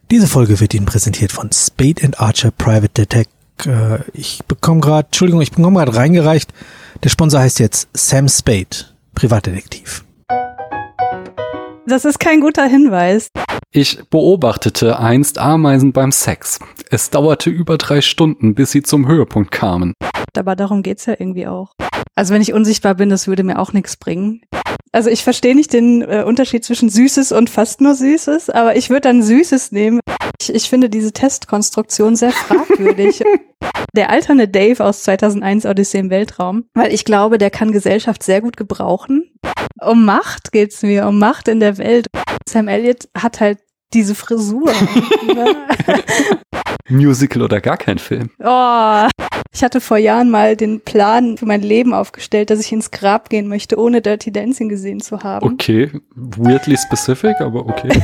Diese Folge wird Ihnen präsentiert von Spade & Archer Private Detect. Ich bekomme gerade reingereicht. Der Sponsor heißt jetzt Sam Spade, Privatdetektiv. Das ist kein guter Hinweis. Ich beobachtete einst Ameisen beim Sex. Es dauerte über 3 Stunden, bis sie zum Höhepunkt kamen. Aber darum geht's ja irgendwie auch. Also wenn ich unsichtbar bin, das würde mir auch nichts bringen. Also ich verstehe nicht den Unterschied zwischen Süßes und fast nur Süßes, aber ich würde dann Süßes nehmen. Ich finde diese Testkonstruktion sehr fragwürdig. Der alternde Dave aus 2001 Odyssee im Weltraum, weil ich glaube, der kann Gesellschaft sehr gut gebrauchen. Um Macht geht's mir, um Macht in der Welt. Sam Elliott hat halt diese Frisur. Musical oder gar kein Film. Oh, ich hatte vor Jahren mal den Plan für mein Leben aufgestellt, dass ich ins Grab gehen möchte, ohne Dirty Dancing gesehen zu haben. Okay, weirdly specific, aber okay.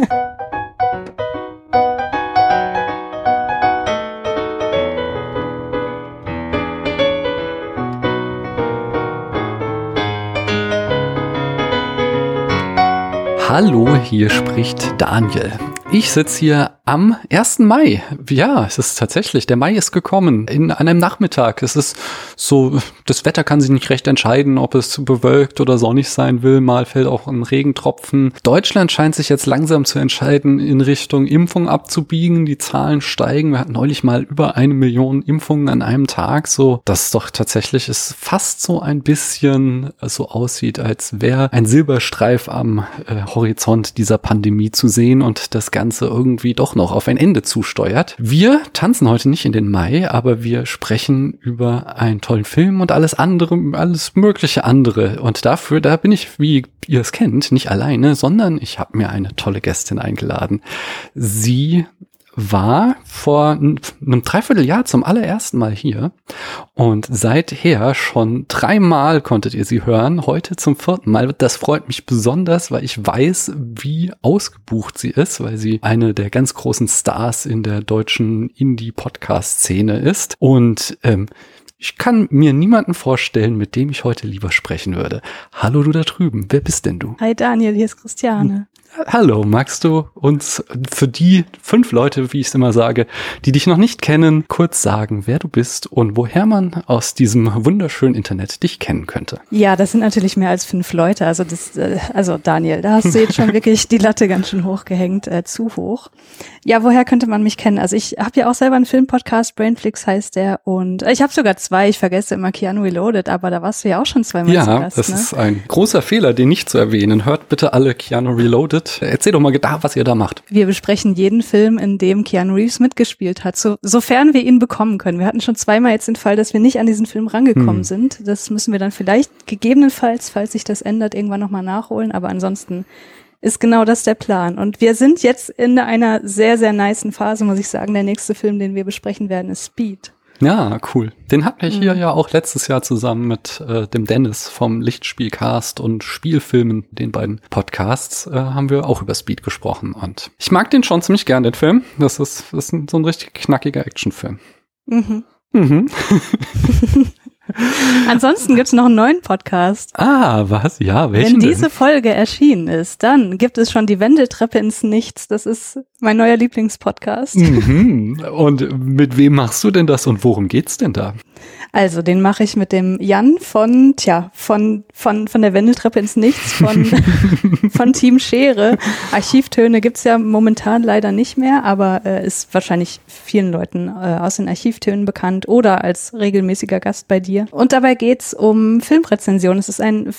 Hallo, hier spricht Daniel. Ich sitze hier am 1. Mai. Ja, es ist tatsächlich, der Mai ist gekommen. An einem Nachmittag. Es ist so, das Wetter kann sich nicht recht entscheiden, ob es bewölkt oder sonnig sein will. Mal fällt auch ein Regentropfen. Deutschland scheint sich jetzt langsam zu entscheiden, in Richtung Impfung abzubiegen. Die Zahlen steigen. Wir hatten neulich mal über 1 Million Impfungen an einem Tag. So, dass es doch tatsächlich es fast so ein bisschen so aussieht, als wäre ein Silberstreif am Horizont dieser Pandemie zu sehen und das Ganze irgendwie doch noch auf ein Ende zusteuert. Wir tanzen heute nicht in den Mai, aber wir sprechen über einen tollen Film und alles mögliche andere. Und da bin ich, wie ihr es kennt, nicht alleine, sondern ich habe mir eine tolle Gästin eingeladen. Sie war vor einem Dreivierteljahr zum allerersten Mal hier und seither schon 3 Mal konntet ihr sie hören, heute zum 4. Mal. Das freut mich besonders, weil ich weiß, wie ausgebucht sie ist, weil sie eine der ganz großen Stars in der deutschen Indie-Podcast-Szene ist und ich kann mir niemanden vorstellen, mit dem ich heute lieber sprechen würde. Hallo du da drüben, wer bist denn du? Hi Daniel, hier ist Christiane. Hallo, magst du uns für die 5 Leute, wie ich es immer sage, die dich noch nicht kennen, kurz sagen, wer du bist und woher man aus diesem wunderschönen Internet dich kennen könnte? Ja, das sind natürlich mehr als 5 Leute. Also Daniel, da hast du jetzt schon wirklich die Latte ganz schön hochgehängt, zu hoch. Ja, woher könnte man mich kennen? Also ich habe ja auch selber einen Filmpodcast, Brainflix heißt der, und ich habe sogar 2, ich vergesse immer Keanu Reloaded, aber da warst du ja auch schon 2 Mal zu Gast. Ja, das ist ein großer Fehler, den nicht zu erwähnen. Hört bitte alle Keanu Reloaded. Erzähl doch mal was ihr da macht. Wir besprechen jeden Film, in dem Keanu Reeves mitgespielt hat, sofern wir ihn bekommen können. Wir hatten schon 2-mal jetzt den Fall, dass wir nicht an diesen Film rangekommen sind. Das müssen wir dann vielleicht gegebenenfalls, falls sich das ändert, irgendwann nochmal nachholen. Aber ansonsten ist genau das der Plan. Und wir sind jetzt in einer sehr, sehr nicen Phase, muss ich sagen. Der nächste Film, den wir besprechen werden, ist Speed. Ja, cool. Den hatten wir hier ja auch letztes Jahr zusammen mit dem Dennis vom Lichtspielcast und Spielfilmen, den beiden Podcasts, haben wir auch über Speed gesprochen. Und ich mag den schon ziemlich gern, den Film. Das ist so ein richtig knackiger Actionfilm. Mhm. Ansonsten gibt's noch einen neuen Podcast. Ah, was? Ja, welchen Wenn diese Folge erschienen ist, dann gibt es schon die Wendeltreppe ins Nichts. Das ist mein neuer Lieblingspodcast. Mhm. Und mit wem machst du denn das und worum geht's denn da? Also, den mache ich mit dem Jan von der Wendeltreppe ins Nichts, von Team Schere. Archivtöne gibt's ja momentan leider nicht mehr, aber ist wahrscheinlich vielen Leuten aus den Archivtönen bekannt oder als regelmäßiger Gast bei dir. Und dabei geht's um Filmrezension. Es ist ein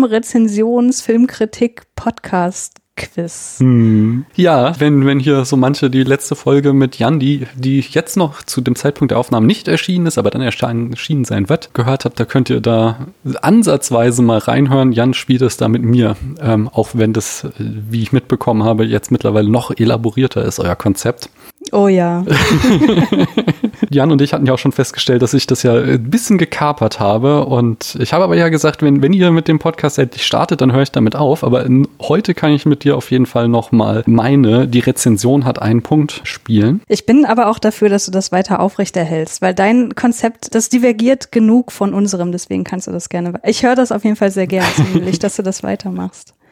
Filmrezensions-Filmkritik-Podcast. Quiz. Ja, wenn hier so manche die letzte Folge mit Jan, die jetzt noch zu dem Zeitpunkt der Aufnahme nicht erschienen ist, aber dann erschienen sein wird, gehört habt, da könnt ihr da ansatzweise mal reinhören. Jan spielt es da mit mir, auch wenn das, wie ich mitbekommen habe, jetzt mittlerweile noch elaborierter ist, euer Konzept. Oh ja. Jan und ich hatten ja auch schon festgestellt, dass ich das ja ein bisschen gekapert habe und ich habe aber ja gesagt, wenn ihr mit dem Podcast endlich startet, dann höre ich damit auf, aber heute kann ich mit dir auf jeden Fall nochmal die Rezension hat einen Punkt spielen. Ich bin aber auch dafür, dass du das weiter aufrechterhältst, weil dein Konzept, das divergiert genug von unserem, deswegen kannst du das gerne, ich höre das auf jeden Fall sehr gerne, dass du das weitermachst.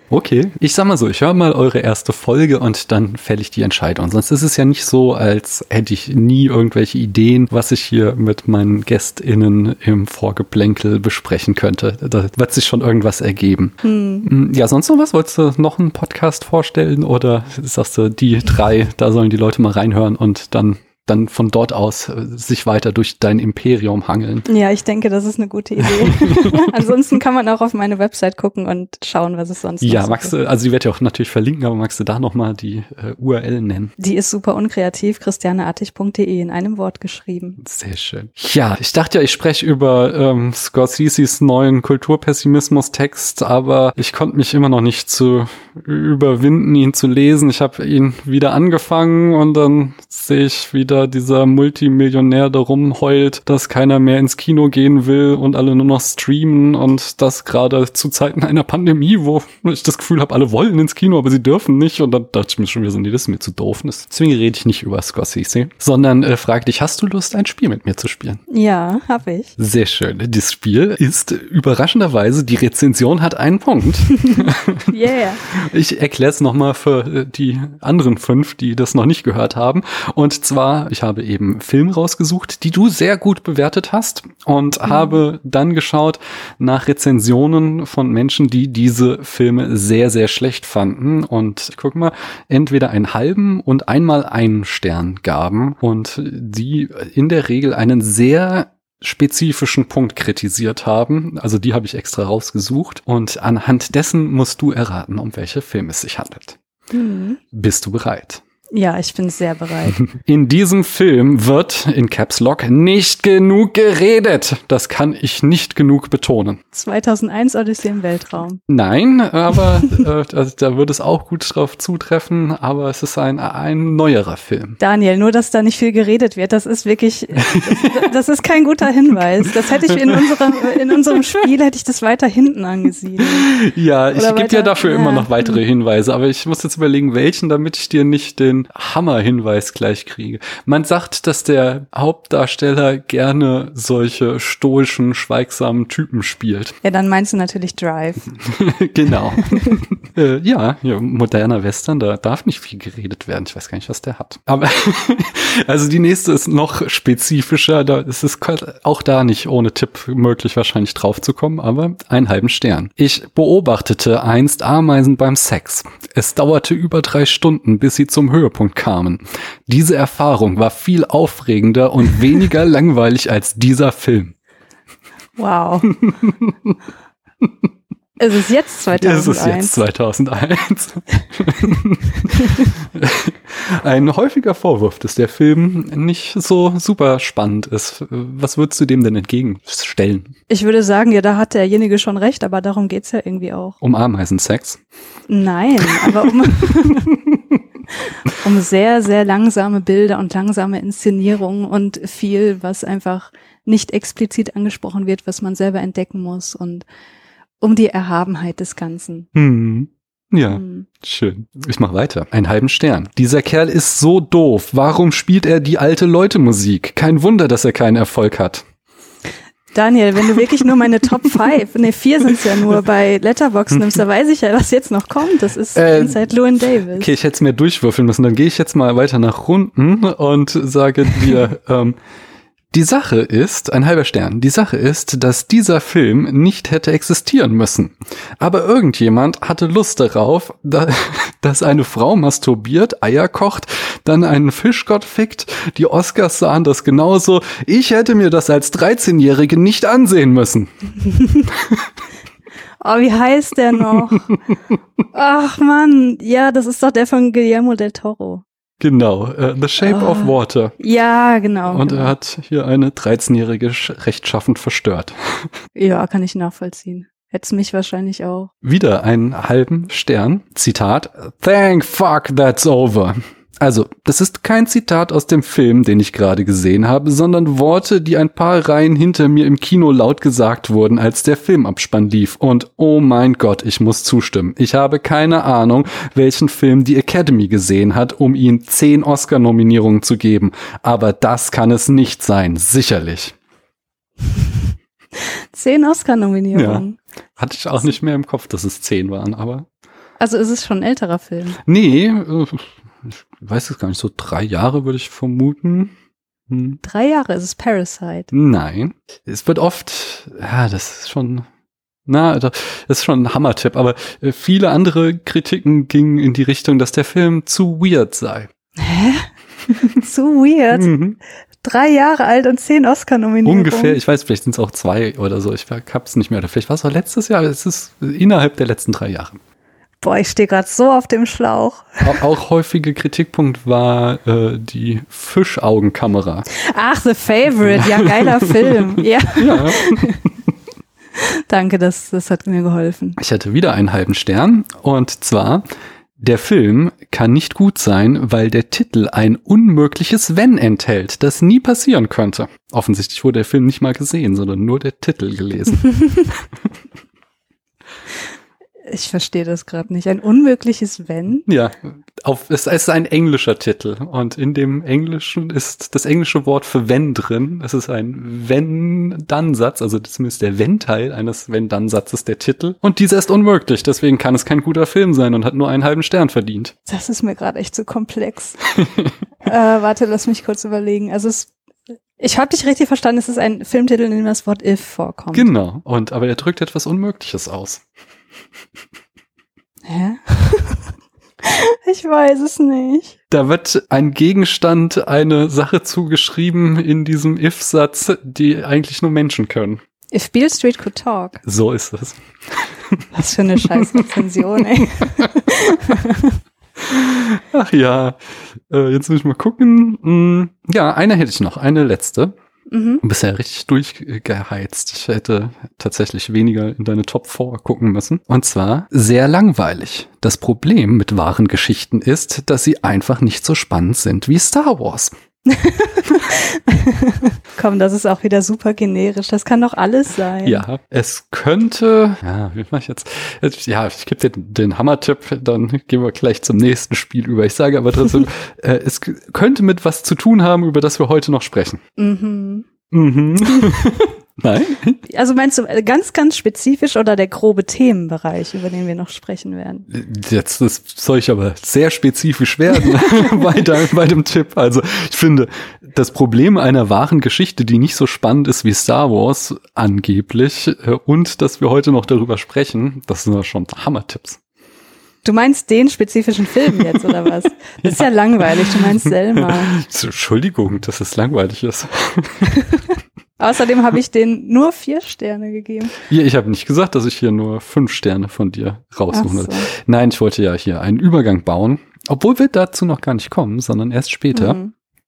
Okay, ich sag mal so, ich höre mal eure erste Folge und dann fälle ich die Entscheidung. Sonst ist es ja nicht so, als hätte ich nie irgendwelche Ideen, was ich hier mit meinen GästInnen im Vorgeplänkel besprechen könnte. Da wird sich schon irgendwas ergeben. Ja, sonst noch was? Wolltest du noch einen Podcast vorstellen oder sagst du, die 3, da sollen die Leute mal reinhören und dann von dort aus sich weiter durch dein Imperium hangeln? Ja, ich denke, das ist eine gute Idee. Ansonsten kann man auch auf meine Website gucken und schauen, was es sonst Ja, noch magst du, also die werde ich auch natürlich verlinken, aber magst du da nochmal die URL nennen? Die ist super unkreativ, christianeartig.de in einem Wort geschrieben. Sehr schön. Ja, ich dachte ja, ich spreche über Scorseses neuen Kulturpessimismus-Text, aber ich konnte mich immer noch nicht zu überwinden, ihn zu lesen. Ich habe ihn wieder angefangen und dann sehe ich wieder dieser Multimillionär da rumheult, dass keiner mehr ins Kino gehen will und alle nur noch streamen und das gerade zu Zeiten einer Pandemie, wo ich das Gefühl habe, alle wollen ins Kino, aber sie dürfen nicht. Und dann dachte ich mir schon wieder so, nee, das ist mir zu doof. Deswegen rede ich nicht über Scorsese, sondern frage dich, hast du Lust, ein Spiel mit mir zu spielen? Ja, habe ich. Sehr schön. Das Spiel ist überraschenderweise, die Rezension hat einen Punkt. Yeah. Ich erkläre es nochmal für die anderen 5, die das noch nicht gehört haben. Und zwar, ich habe eben Filme rausgesucht, die du sehr gut bewertet hast und habe dann geschaut nach Rezensionen von Menschen, die diese Filme sehr, sehr schlecht fanden. Und ich guck mal, entweder einen halben und einmal einen Stern gaben und die in der Regel einen sehr spezifischen Punkt kritisiert haben. Also die habe ich extra rausgesucht. Und anhand dessen musst du erraten, um welche Filme es sich handelt. Bist du bereit? Ja, ich bin sehr bereit. In diesem Film wird in Caps Lock nicht genug geredet. Das kann ich nicht genug betonen. 2001 Odyssee im Weltraum. Nein, aber da würde es auch gut drauf zutreffen, aber es ist ein neuerer Film. Daniel, nur dass da nicht viel geredet wird, das ist wirklich, das ist kein guter Hinweis. Das hätte ich in unserem Spiel hätte ich das weiter hinten angesiedelt. Ja, ich gebe dir dafür immer noch weitere Hinweise, aber ich muss jetzt überlegen, welchen, damit ich dir nicht den Hammer-Hinweis gleich kriege. Man sagt, dass der Hauptdarsteller gerne solche stoischen, schweigsamen Typen spielt. Ja, dann meinst du natürlich Drive. Genau. Ja, moderner Western, da darf nicht viel geredet werden. Ich weiß gar nicht, was der hat. Aber also die nächste ist noch spezifischer. Da ist es auch da nicht ohne Tipp möglich, wahrscheinlich drauf zu kommen, aber einen halben Stern. Ich beobachtete einst Ameisen beim Sex. Es dauerte über 3 Stunden, bis sie zum Höhepunkt kamen. Diese Erfahrung war viel aufregender und weniger langweilig als dieser Film. Wow. Es ist jetzt 2001. Es ist jetzt 2001. Ein häufiger Vorwurf, dass der Film nicht so super spannend ist. Was würdest du dem denn entgegenstellen? Ich würde sagen, ja, da hat derjenige schon recht, aber darum geht's ja irgendwie auch. Um Ameisensex? Nein, aber um sehr, sehr langsame Bilder und langsame Inszenierungen und viel, was einfach nicht explizit angesprochen wird, was man selber entdecken muss und um die Erhabenheit des Ganzen. Ja, schön. Ich mach weiter. Einen halben Stern. Dieser Kerl ist so doof. Warum spielt er die alte Leute-Musik? Kein Wunder, dass er keinen Erfolg hat. Daniel, wenn du wirklich nur meine Top 5, 4 sind's ja nur, bei Letterboxd nimmst, da weiß ich ja, was jetzt noch kommt. Das ist Inside Llewyn Davis. Okay, ich hätte es mir durchwürfeln müssen. Dann gehe ich jetzt mal weiter nach unten und sage dir, die Sache ist, ein halber Stern, die Sache ist, dass dieser Film nicht hätte existieren müssen. Aber irgendjemand hatte Lust darauf, dass eine Frau masturbiert, Eier kocht, dann einen Fischgott fickt. Die Oscars sahen das genauso. Ich hätte mir das als 13-Jährige nicht ansehen müssen. Oh, wie heißt der noch? Ach Mann, ja, das ist doch der von Guillermo del Toro. Genau, The Shape of Water. Ja, genau. Und er hat hier eine 13-Jährige rechtschaffend verstört. Ja, kann ich nachvollziehen. Hätt's mich wahrscheinlich auch. Wieder einen halben Stern. Zitat, Thank fuck that's over. Also, das ist kein Zitat aus dem Film, den ich gerade gesehen habe, sondern Worte, die ein paar Reihen hinter mir im Kino laut gesagt wurden, als der Filmabspann lief. Und oh mein Gott, ich muss zustimmen. Ich habe keine Ahnung, welchen Film die Academy gesehen hat, um ihm 10 Oscar-Nominierungen zu geben. Aber das kann es nicht sein, sicherlich. 10 Oscar-Nominierungen. Ja, hatte ich auch nicht mehr im Kopf, dass es 10 waren, aber Also ist es schon ein älterer Film? Nee, ich weiß es gar nicht, so 3 Jahre würde ich vermuten. 3 Jahre ist es Parasite. Nein. Es wird oft, ja, das ist schon ein Hammertipp, aber viele andere Kritiken gingen in die Richtung, dass der Film zu weird sei. Hä? Zu weird? 3 Jahre alt und 10 Oscar-Nominierungen. Ungefähr, ich weiß, vielleicht sind es auch 2 oder so, ich hab's nicht mehr, oder vielleicht war es auch letztes Jahr, es ist innerhalb der letzten 3 Jahre. Boah, ich stehe gerade so auf dem Schlauch. Auch häufiger Kritikpunkt war die Fischaugenkamera. Ach, The Favorite, ja, geiler Film. Ja. Danke, das hat mir geholfen. Ich hatte wieder einen halben Stern, und zwar: Der Film kann nicht gut sein, weil der Titel ein unmögliches Wenn enthält, das nie passieren könnte. Offensichtlich wurde der Film nicht mal gesehen, sondern nur der Titel gelesen. Ich verstehe das gerade nicht. Ein unmögliches Wenn? Ja, es ist ein englischer Titel, und in dem Englischen ist das englische Wort für Wenn drin. Es ist ein Wenn-Dann-Satz, also zumindest der Wenn-Teil eines Wenn-Dann-Satzes der Titel. Und dieser ist unmöglich, deswegen kann es kein guter Film sein und hat nur einen halben Stern verdient. Das ist mir gerade echt zu komplex. Warte, lass mich kurz überlegen. Also ich habe dich richtig verstanden, es ist ein Filmtitel, in dem das Wort If vorkommt. Genau, aber er drückt etwas Unmögliches aus. Hä? Ich weiß es nicht. Da wird ein Gegenstand, eine Sache zugeschrieben in diesem If-Satz, die eigentlich nur Menschen können. If Beale Street could talk. So ist es. Was für eine scheiß Rezension, ey. Ach ja, jetzt muss ich mal gucken. Ja, eine hätte ich noch, eine letzte. Bisher richtig durchgeheizt. Ich hätte tatsächlich weniger in deine Top 4 gucken müssen. Und zwar: Sehr langweilig. Das Problem mit wahren Geschichten ist, dass sie einfach nicht so spannend sind wie Star Wars. Komm, das ist auch wieder super generisch. Das kann doch alles sein. Ja, es könnte, wie mache ich jetzt? Ja, ich gebe dir den Hammertipp, dann gehen wir gleich zum nächsten Spiel über. Ich sage aber trotzdem, es könnte mit was zu tun haben, über das wir heute noch sprechen. Nein? Also meinst du ganz, ganz spezifisch oder der grobe Themenbereich, über den wir noch sprechen werden? Jetzt soll ich aber sehr spezifisch werden bei dem Tipp. Also ich finde, das Problem einer wahren Geschichte, die nicht so spannend ist wie Star Wars angeblich, und dass wir heute noch darüber sprechen, das sind ja schon Hammertipps. Du meinst den spezifischen Film jetzt, oder was? Das ist ja langweilig, du meinst Selma. Entschuldigung, dass es langweilig ist. Außerdem habe ich denen nur 4 Sterne gegeben. Ja, ich habe nicht gesagt, dass ich hier nur 5 Sterne von dir raussuche. So. Nein, ich wollte ja hier einen Übergang bauen, obwohl wir dazu noch gar nicht kommen, sondern erst später.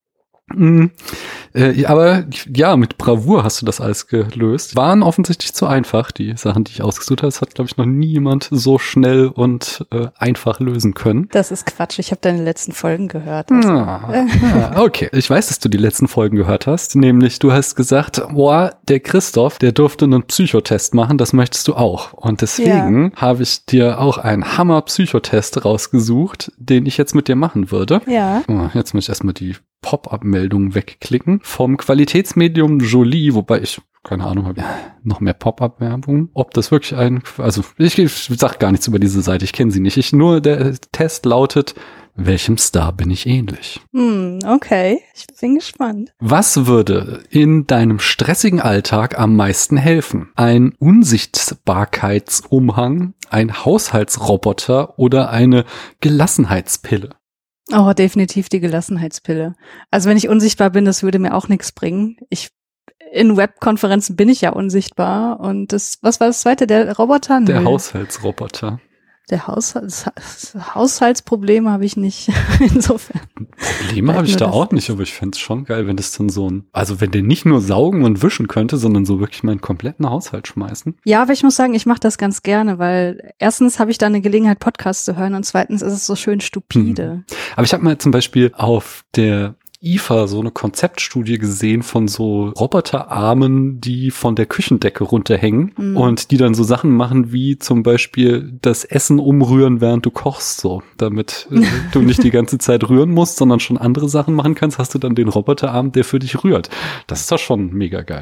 Aber ja, mit Bravour hast du das alles gelöst. Waren offensichtlich zu einfach, die Sachen, die ich ausgesucht habe. Das hat, glaube ich, noch nie jemand so schnell und einfach lösen können. Das ist Quatsch. Ich habe deine letzten Folgen gehört. Also. Okay, ich weiß, dass du die letzten Folgen gehört hast. Nämlich, du hast gesagt, boah, der Christoph, der durfte einen Psychotest machen. Das möchtest du auch. Und deswegen habe ich dir auch einen Hammer-Psychotest rausgesucht, den ich jetzt mit dir machen würde. Ja. Jetzt muss ich erstmal die Pop-up-Meldungen wegklicken. Vom Qualitätsmedium Jolie, wobei ich keine Ahnung habe, noch mehr Pop-up-Werbung. Ob das wirklich ich sag gar nichts über diese Seite, ich kenne sie nicht. Der Test lautet: Welchem Star bin ich ähnlich? Okay, ich bin gespannt. Was würde in deinem stressigen Alltag am meisten helfen? Ein Unsichtbarkeitsumhang, ein Haushaltsroboter oder eine Gelassenheitspille? Oh, definitiv die Gelassenheitspille. Also wenn ich unsichtbar bin, das würde mir auch nichts bringen. In Webkonferenzen bin ich ja unsichtbar. Und was war das zweite? Der Roboter? Der Haushaltsroboter. Der Haushaltsprobleme habe ich nicht. Insofern. Probleme habe ich da auch nicht, aber ich fände es schon geil, wenn das dann also wenn der nicht nur saugen und wischen könnte, sondern so wirklich meinen kompletten Haushalt schmeißen. Ja, aber ich muss sagen, ich mache das ganz gerne, weil erstens habe ich da eine Gelegenheit, Podcasts zu hören, und zweitens ist es so schön stupide. Aber ich habe mal zum Beispiel auf der IFA so eine Konzeptstudie gesehen von so Roboterarmen, die von der Küchendecke runterhängen und die dann so Sachen machen wie zum Beispiel das Essen umrühren, während du kochst, so. Damit du nicht die ganze Zeit rühren musst, sondern schon andere Sachen machen kannst, hast du dann den Roboterarm, der für dich rührt. Das ist doch schon mega geil.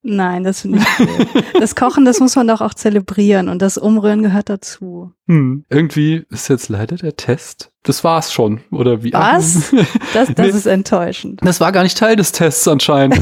Nein, das finde ich cool. Das Kochen, das muss man doch auch zelebrieren und das Umrühren gehört dazu. Irgendwie ist jetzt leider der Test. Das war's schon, oder wie? Was? Das ist enttäuschend. Das war gar nicht Teil des Tests anscheinend.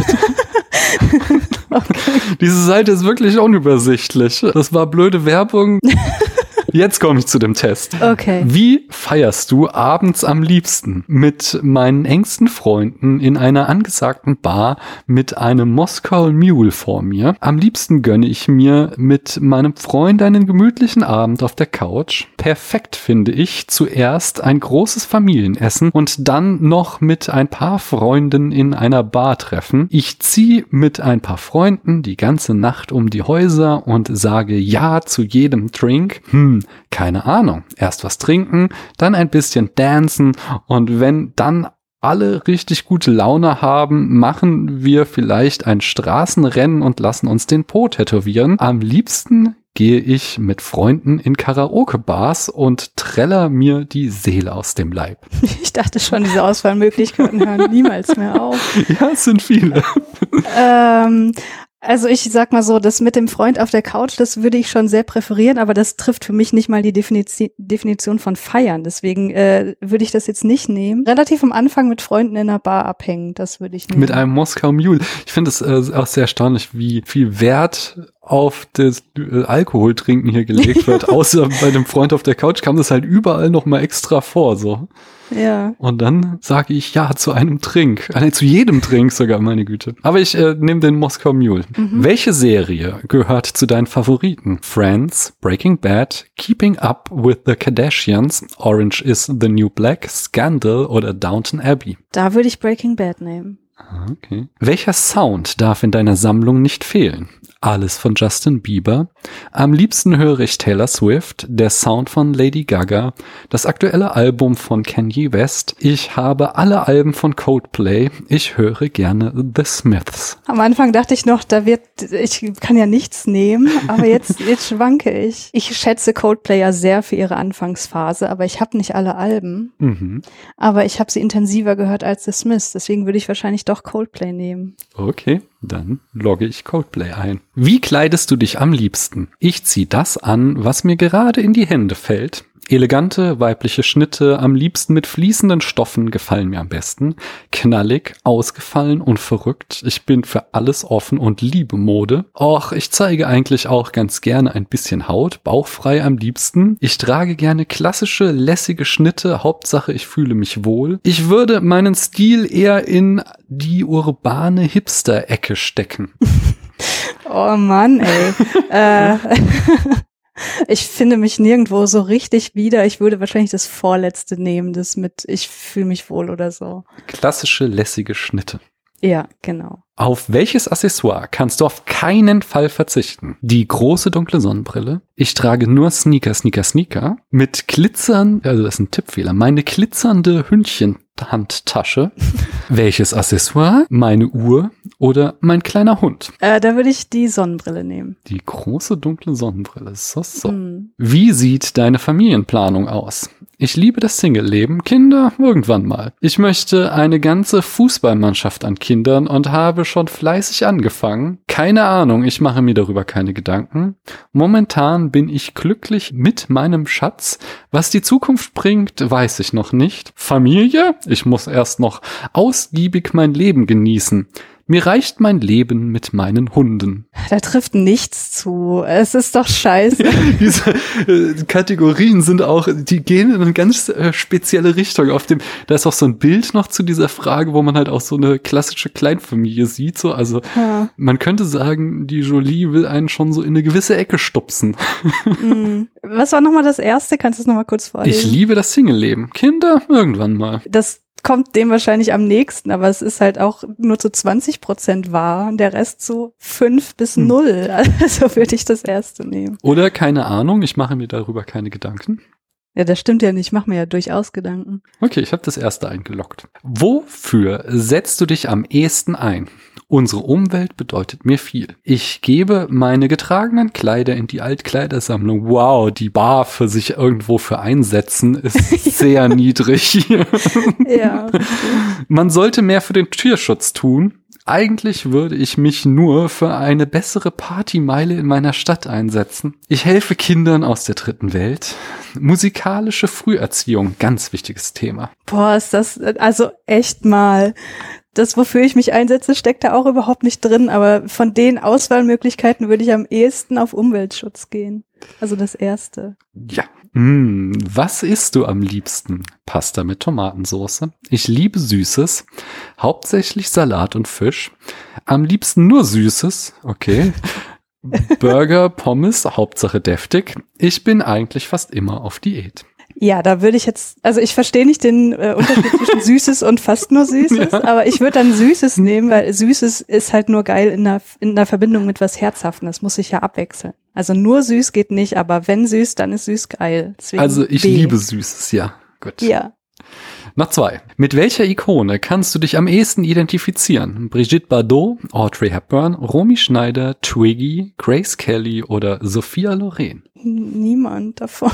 Okay. Diese Seite ist wirklich unübersichtlich. Das war blöde Werbung. Jetzt komme ich zu dem Test. Okay. Wie feierst du abends am liebsten? Mit meinen engsten Freunden in einer angesagten Bar mit einem Moskau Mule vor mir. Am liebsten gönne ich mir mit meinem Freund einen gemütlichen Abend auf der Couch. Perfekt finde ich zuerst ein großes Familienessen und dann noch mit ein paar Freunden in einer Bar treffen. Ich ziehe mit ein paar Freunden die ganze Nacht um die Häuser und sage ja zu jedem Drink. Keine Ahnung. Erst was trinken, dann ein bisschen dancen und wenn dann alle richtig gute Laune haben, machen wir vielleicht ein Straßenrennen und lassen uns den Po tätowieren. Am liebsten gehe ich mit Freunden in Karaoke-Bars und träller mir die Seele aus dem Leib. Ich dachte schon, diese Auswahlmöglichkeiten hören niemals mehr auf. Ja, es sind viele. Also ich sag mal so, das mit dem Freund auf der Couch, das würde ich schon sehr präferieren, aber das trifft für mich nicht mal die Definition von feiern. Deswegen würde ich das jetzt nicht nehmen. Relativ am Anfang mit Freunden in einer Bar abhängen, das würde ich nehmen. Mit einem Moskau Mule. Ich finde es auch sehr erstaunlich, wie viel Wert auf das Alkoholtrinken hier gelegt wird. Außer bei dem Freund auf der Couch kam das halt überall noch mal extra vor, so. Ja. Und dann sage ich ja zu einem Trink. Zu jedem Trink sogar, meine Güte. Aber ich nehme den Moskau Mule. Welche Serie gehört zu deinen Favoriten? Friends, Breaking Bad, Keeping Up with the Kardashians, Orange is the New Black, Scandal oder Downton Abbey? Da würde ich Breaking Bad nehmen. Okay. Welcher Sound darf in deiner Sammlung nicht fehlen? Alles von Justin Bieber. Am liebsten höre ich Taylor Swift, der Sound von Lady Gaga, das aktuelle Album von Kanye West. Ich habe alle Alben von Coldplay. Ich höre gerne The Smiths. Am Anfang dachte ich noch, ich kann ja nichts nehmen, aber jetzt schwanke ich. Ich schätze Coldplay ja sehr für ihre Anfangsphase, aber ich habe nicht alle Alben. Aber ich habe sie intensiver gehört als The Smiths, deswegen würde ich wahrscheinlich doch Coldplay nehmen. Okay. Dann logge ich Coldplay ein. Wie kleidest du dich am liebsten? Ich ziehe das an, was mir gerade in die Hände fällt. Elegante weibliche Schnitte, am liebsten mit fließenden Stoffen, gefallen mir am besten. Knallig, ausgefallen und verrückt. Ich bin für alles offen und liebe Mode. Och, ich zeige eigentlich auch ganz gerne ein bisschen Haut, bauchfrei am liebsten. Ich trage gerne klassische, lässige Schnitte, Hauptsache ich fühle mich wohl. Ich würde meinen Stil eher in die urbane Hipster-Ecke stecken. Oh Mann, ey. Ich finde mich nirgendwo so richtig wieder. Ich würde wahrscheinlich das Vorletzte nehmen, das mit ich fühle mich wohl oder so. Klassische, lässige Schnitte. Ja, genau. Auf welches Accessoire kannst du auf keinen Fall verzichten? Die große dunkle Sonnenbrille. Ich trage nur Sneaker. Mit Glitzern, also das ist ein Tippfehler, meine glitzernde Hündchenhandtasche. Welches Accessoire? Meine Uhr oder mein kleiner Hund? Da würde ich die Sonnenbrille nehmen. Die große dunkle Sonnenbrille. So. Wie sieht deine Familienplanung aus? Ich liebe das Single-Leben. Kinder irgendwann mal. Ich möchte eine ganze Fußballmannschaft an Kindern und habe schon fleißig angefangen. Keine Ahnung, ich mache mir darüber keine Gedanken. Momentan bin ich glücklich mit meinem Schatz. Was die Zukunft bringt, weiß ich noch nicht. Familie? Ich muss erst noch ausgiebig mein Leben genießen. Mir reicht mein Leben mit meinen Hunden. Da trifft nichts zu. Es ist doch scheiße. Diese Kategorien sind auch, die gehen in eine ganz spezielle Richtung. Da ist auch so ein Bild noch zu dieser Frage, wo man halt auch so eine klassische Kleinfamilie sieht. So. Also Man könnte sagen, die Jolie will einen schon so in eine gewisse Ecke stupsen. Was war nochmal das Erste? Kannst du es nochmal kurz vorlesen? Ich liebe das Single-Leben. Kinder irgendwann mal. Das kommt dem wahrscheinlich am nächsten, aber es ist halt auch nur zu 20% wahr und der Rest zu 5 bis 0. Also würde ich das Erste nehmen. Oder keine Ahnung, ich mache mir darüber keine Gedanken. Ja, das stimmt ja nicht. Ich mache mir ja durchaus Gedanken. Okay, ich habe das Erste eingeloggt. Wofür setzt du dich am ehesten ein? Unsere Umwelt bedeutet mir viel. Ich gebe meine getragenen Kleider in die Altkleidersammlung. Wow, die Bar für sich irgendwo für einsetzen ist sehr niedrig. Ja. Man sollte mehr für den Tierschutz tun. Eigentlich würde ich mich nur für eine bessere Partymeile in meiner Stadt einsetzen. Ich helfe Kindern aus der dritten Welt. Musikalische Früherziehung, ganz wichtiges Thema. Boah, ist das, also echt mal. Das, wofür ich mich einsetze, steckt da auch überhaupt nicht drin, aber von den Auswahlmöglichkeiten würde ich am ehesten auf Umweltschutz gehen. Also das Erste. Ja. Was isst du am liebsten? Pasta mit Tomatensauce. Ich liebe Süßes, hauptsächlich Salat und Fisch. Am liebsten nur Süßes, okay. Burger, Pommes, Hauptsache deftig. Ich bin eigentlich fast immer auf Diät. Ja, da würde ich jetzt, also ich verstehe nicht den Unterschied zwischen Süßes und fast nur Süßes, Ja. aber ich würde dann Süßes nehmen, weil Süßes ist halt nur geil in der Verbindung mit was Herzhaftem. Das muss sich ja abwechseln. Also nur süß geht nicht, aber wenn süß, dann ist süß geil. Deswegen Also ich B. liebe Süßes, ja. Gut. Ja. Noch 2. Mit welcher Ikone kannst du dich am ehesten identifizieren? Brigitte Bardot, Audrey Hepburn, Romy Schneider, Twiggy, Grace Kelly oder Sophia Loren? Niemand davon.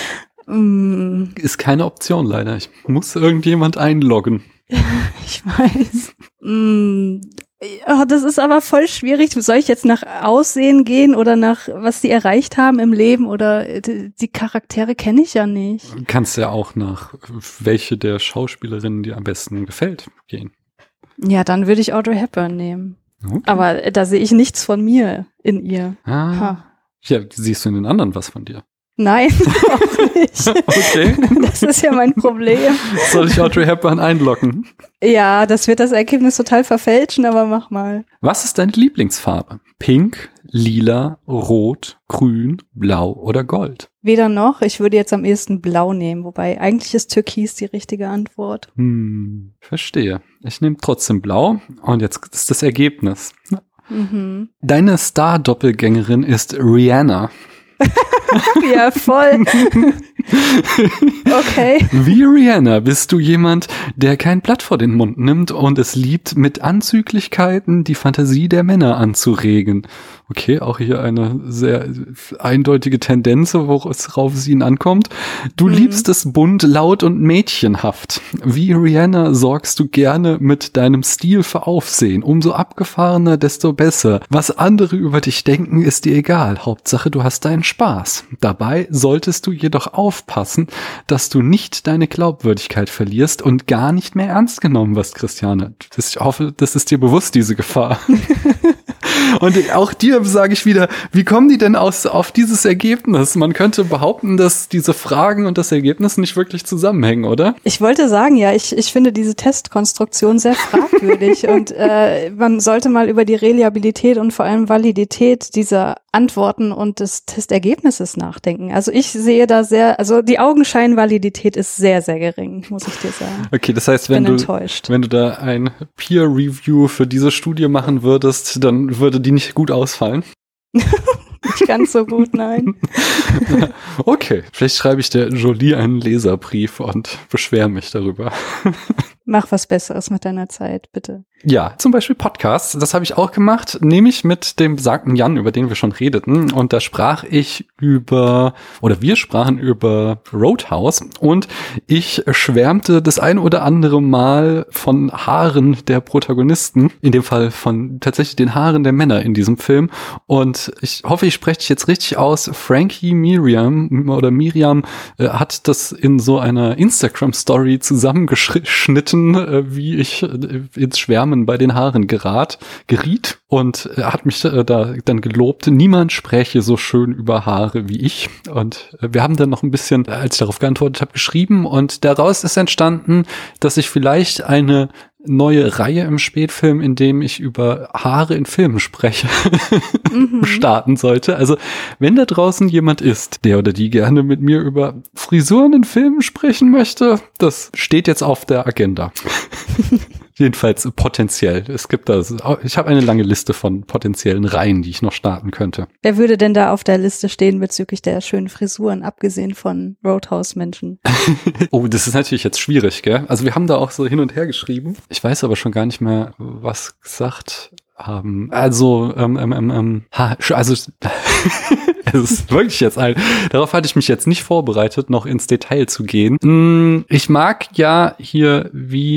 Ist keine Option leider. Ich muss irgendjemand einloggen. Ich weiß. Oh, das ist aber voll schwierig. Soll ich jetzt nach Aussehen gehen oder nach, was die erreicht haben im Leben? Oder die Charaktere kenne ich ja nicht. Kannst ja auch nach welche der Schauspielerinnen dir am besten gefällt gehen. Ja, dann würde ich Audrey Hepburn nehmen. Okay. Aber da sehe ich nichts von mir in ihr. Ha. Ja, siehst du in den anderen was von dir? Nein, auch nicht. Okay. Das ist ja mein Problem. Soll ich Audrey Hepburn einloggen? Ja, das wird das Ergebnis total verfälschen, aber mach mal. Was ist deine Lieblingsfarbe? Pink, lila, rot, grün, blau oder gold? Weder noch. Ich würde jetzt am ehesten blau nehmen, wobei eigentlich ist Türkis die richtige Antwort. Verstehe. Ich nehme trotzdem blau und jetzt ist das Ergebnis. Mhm. Deine Star-Doppelgängerin ist Rihanna. Ja, voll. Okay. Wie Rihanna bist du jemand, der kein Blatt vor den Mund nimmt und es liebt, mit Anzüglichkeiten die Fantasie der Männer anzuregen. Okay, auch hier eine sehr eindeutige Tendenz, worauf es ihnen ankommt. Du liebst es bunt, laut und mädchenhaft. Wie Rihanna sorgst du gerne mit deinem Stil für Aufsehen. Umso abgefahrener, desto besser. Was andere über dich denken, ist dir egal. Hauptsache, du hast deinen Spaß. Dabei solltest du jedoch aufpassen, dass du nicht deine Glaubwürdigkeit verlierst und gar nicht mehr ernst genommen wirst, Christiane. Ich hoffe, das ist dir bewusst, diese Gefahr. Und auch dir sage ich wieder, wie kommen die denn auf dieses Ergebnis? Man könnte behaupten, dass diese Fragen und das Ergebnis nicht wirklich zusammenhängen, oder? Ich wollte sagen, ja, ich finde diese Testkonstruktion sehr fragwürdig und man sollte mal über die Reliabilität und vor allem Validität dieser Antworten und des Testergebnisses nachdenken. Also ich sehe da also die Augenscheinvalidität ist sehr, sehr gering, muss ich dir sagen. Okay, das heißt, wenn du da ein Peer-Review für diese Studie machen würdest, dann würde die nicht gut ausfallen. Nicht ganz so gut, nein. Okay, vielleicht schreibe ich der Jolie einen Leserbrief und beschwere mich darüber. Mach was Besseres mit deiner Zeit, bitte. Ja, zum Beispiel Podcasts, das habe ich auch gemacht, nämlich mit dem besagten Jan, über den wir schon redeten. Und da wir sprachen über Roadhouse und ich schwärmte das ein oder andere Mal von Haaren der Protagonisten, in dem Fall von tatsächlich den Haaren der Männer in diesem Film. Und ich hoffe, ich spreche dich jetzt richtig aus. Frankie Miriam hat das in so einer Instagram-Story zusammengeschnitten, wie ich ins Schwärmen bei den Haaren geriet und er hat mich da dann gelobt, niemand spräche so schön über Haare wie ich. Und wir haben dann noch ein bisschen, als ich darauf geantwortet habe, geschrieben und daraus ist entstanden, dass ich vielleicht eine neue Reihe im Spätfilm, in dem ich über Haare in Filmen spreche, starten sollte. Also wenn da draußen jemand ist, der oder die gerne mit mir über Frisuren in Filmen sprechen möchte, das steht jetzt auf der Agenda. Jedenfalls potenziell. Ich habe eine lange Liste von potenziellen Reihen, die ich noch starten könnte. Wer würde denn da auf der Liste stehen bezüglich der schönen Frisuren, abgesehen von Roadhouse-Menschen? Oh, das ist natürlich jetzt schwierig, gell? Also wir haben da auch so hin und her geschrieben. Ich weiß aber schon gar nicht mehr, was gesagt haben. Also, es ist wirklich jetzt darauf hatte ich mich jetzt nicht vorbereitet, noch ins Detail zu gehen. Ich mag ja hier, wie